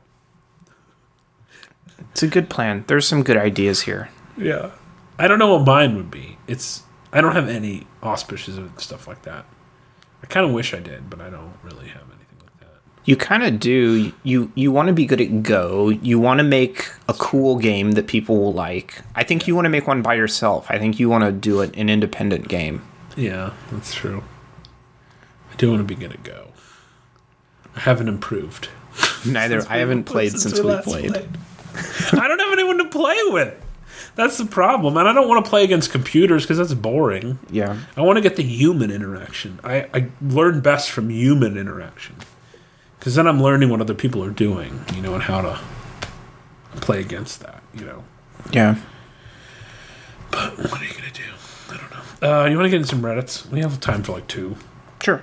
It's a good plan. There's some good ideas here. Yeah. I don't know what mine would be. It's, I don't have any auspices and stuff like that. I kind of wish I did, but I don't really have anything like that. You kind of do. You you want to be good at Go. You want to make a cool game that people will like. I think you want to make one by yourself. I think you want to do it an independent game. Yeah, that's true. I do want to be good at Go. I haven't improved. Neither. I haven't played since, we last played. I don't have anyone to play with. That's the problem. And I don't want to play against computers because that's boring. Yeah. I want to get the human interaction. I, I learn best from human interaction. Because then I'm learning what other people are doing, you know, and how to play against that, you know. Yeah. But what are you going to do? I don't know. Uh, you want to get in some Reddits? We have time for like two. Sure.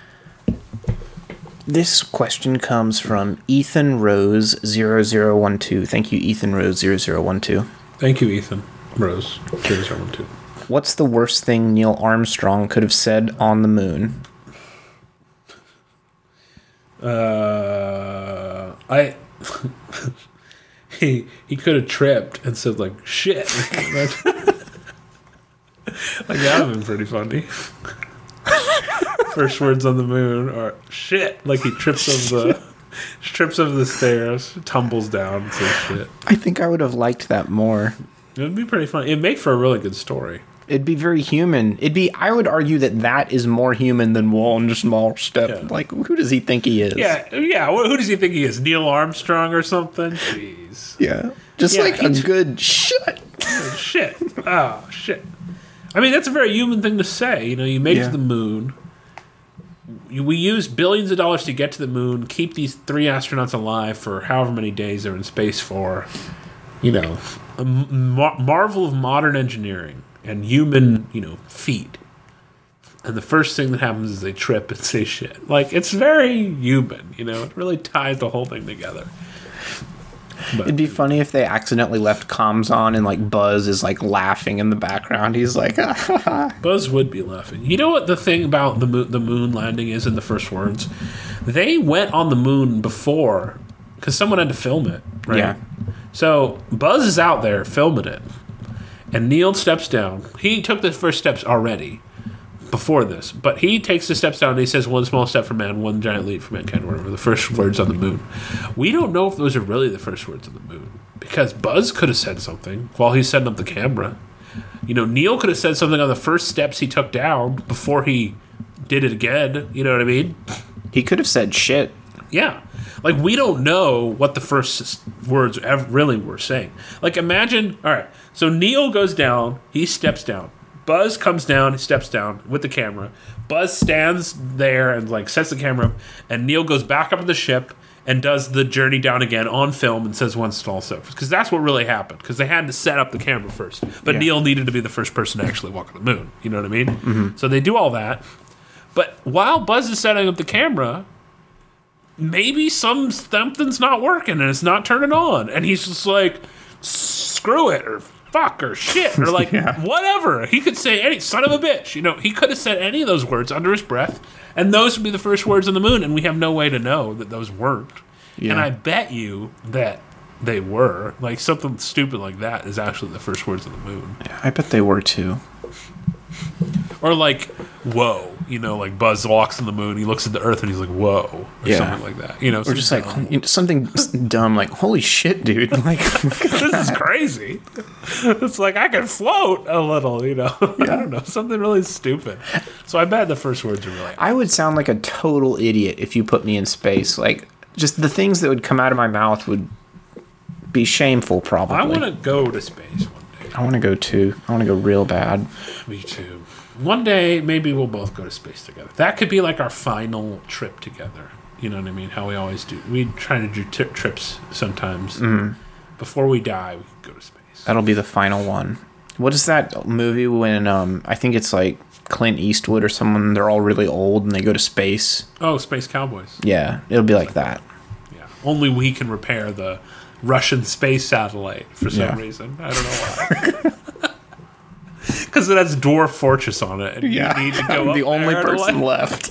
This question comes from Ethan Rose zero zero one two. Thank you, Ethan Rose zero zero one two. Thank you, Ethan Rose. zero zero one two. What's the worst thing Neil Armstrong could have said on the moon? Uh, I he he could have tripped and said like shit. Like that would have been pretty funny. First words on the moon are shit. Like he trips over the trips over the stairs, tumbles down, some shit. I think I would have liked that more. It would be pretty fun. It'd make for a really good story. It'd be very human. It'd be. I would argue that that is more human than one small step. Yeah. Like, who does he think he is? Yeah, yeah. Who who does he think he is? Neil Armstrong or something? Jeez. Yeah. Just Yeah, like a he's- good shut. Shit. Oh, shit. I mean, that's a very human thing to say. You know, you make it Yeah. to the moon. You- We use billions of dollars to get to the moon, keep these three astronauts alive for however many days they're in space for. You know, a mar- marvel of modern engineering and human, you know, feat. And the first thing that happens is they trip and say shit. Like, it's very human, you know? It really ties the whole thing together. But, It'd be funny if they accidentally left comms on and like Buzz is like laughing in the background. He's like, ah, ha, ha. Buzz would be laughing. You know what the thing about the moon, the moon landing is in the first words? They went on the moon before because someone had to film it, right? Yeah. So Buzz is out there filming it, and Neil steps down. He took the first steps already before this, but he takes the steps down and he says, "One small step for man, one giant leap for mankind," or whatever. The first words on the moon. We don't know if those are really the first words on the moon because Buzz could have said something while he's setting up the camera. You know, Neil could have said something on the first steps he took down before he did it again. You know what I mean? He could have said shit. Yeah. Like, we don't know what the first s- words ever really were saying. Like, imagine, all right, so Neil goes down, he steps down. Buzz comes down, he steps down with the camera. Buzz stands there and, like, sets the camera up, and Neil goes back up to the ship and does the journey down again on film and says one small step. Because that's what really happened, because they had to set up the camera first. But Yeah. Neil needed to be the first person to actually walk on the moon. You know what I mean? Mm-hmm. So they do all that. But while Buzz is setting up the camera, maybe some something's not working and it's not turning on, and he's just like, screw it, or fuck, or shit, or like Yeah. whatever. He could say any son of a bitch, you know. He could have said any of those words under his breath, and those would be the first words on the moon, and we have no way to know that those weren't. Yeah. And I bet you that they were, like, something stupid like that is actually the first words on the moon. I bet they were too. Or like, whoa, you know, like Buzz walks on the moon, he looks at the Earth and he's like, whoa, or Yeah. something like that. You know, Or just like you know, something dumb, like "Holy shit, dude!" Like, this is crazy. It's like I can float a little, you know. I don't know, something really stupid. So I bet the first words are really. I would sound like a total idiot if you put me in space. Like, just the things that would come out of my mouth would be shameful. Probably. I want to go to space one day. I want to go too. I want to go real bad. Me too. One day, maybe we'll both go to space together. That could be like our final trip together. You know what I mean? How we always do. We try to do t- trips sometimes. Mm-hmm. Before we die, we could go to space. That'll be the final one. What is that movie when um I think it's like Clint Eastwood or someone, they're all really old and they go to space? Oh, Space Cowboys. Yeah, it'll be like that. Yeah. Only we can repair the Russian space satellite for some Yeah. reason. I don't know why. Because it has Dwarf Fortress on it. And Yeah, you need to go I'm up the only there to, person like- left.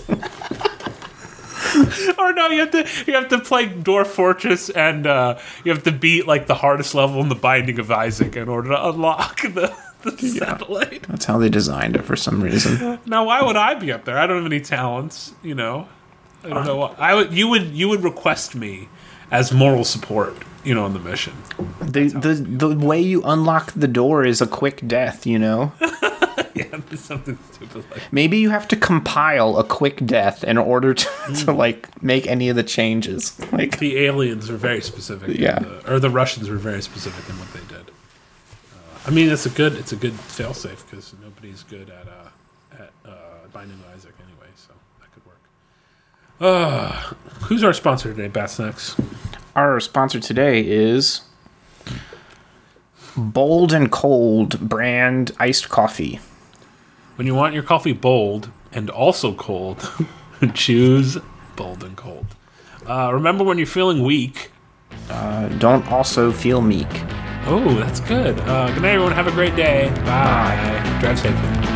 Or no, you have to you have to play Dwarf Fortress, and uh, you have to beat like the hardest level in the Binding of Isaac in order to unlock the, the satellite. That's how they designed it for some reason. Now, why would I be up there? I don't have any talents. You know, I don't know what I would. You would you would request me as moral support. You know, on the mission. The the the way you unlock the door is a quick death, you know? Yeah, something stupid like. Maybe you have to compile a quick death in order to, to like make any of the changes. Like, The aliens were very specific. in Yeah. the- or the Russians were very specific in what they did. Uh, I mean, it's a good it's a good failsafe because nobody's good at uh, at uh, Binding of Isaac anyway, so that could work. Uh, who's our sponsor today, Bat Snacks? our sponsor today is Bold and Cold brand iced coffee. When you want your coffee bold and also cold, choose Bold and Cold. Uh, remember, when you're feeling weak. Uh, don't also feel meek. Oh, that's good. Uh, good night, everyone. Have a great day. Bye. Drive safely.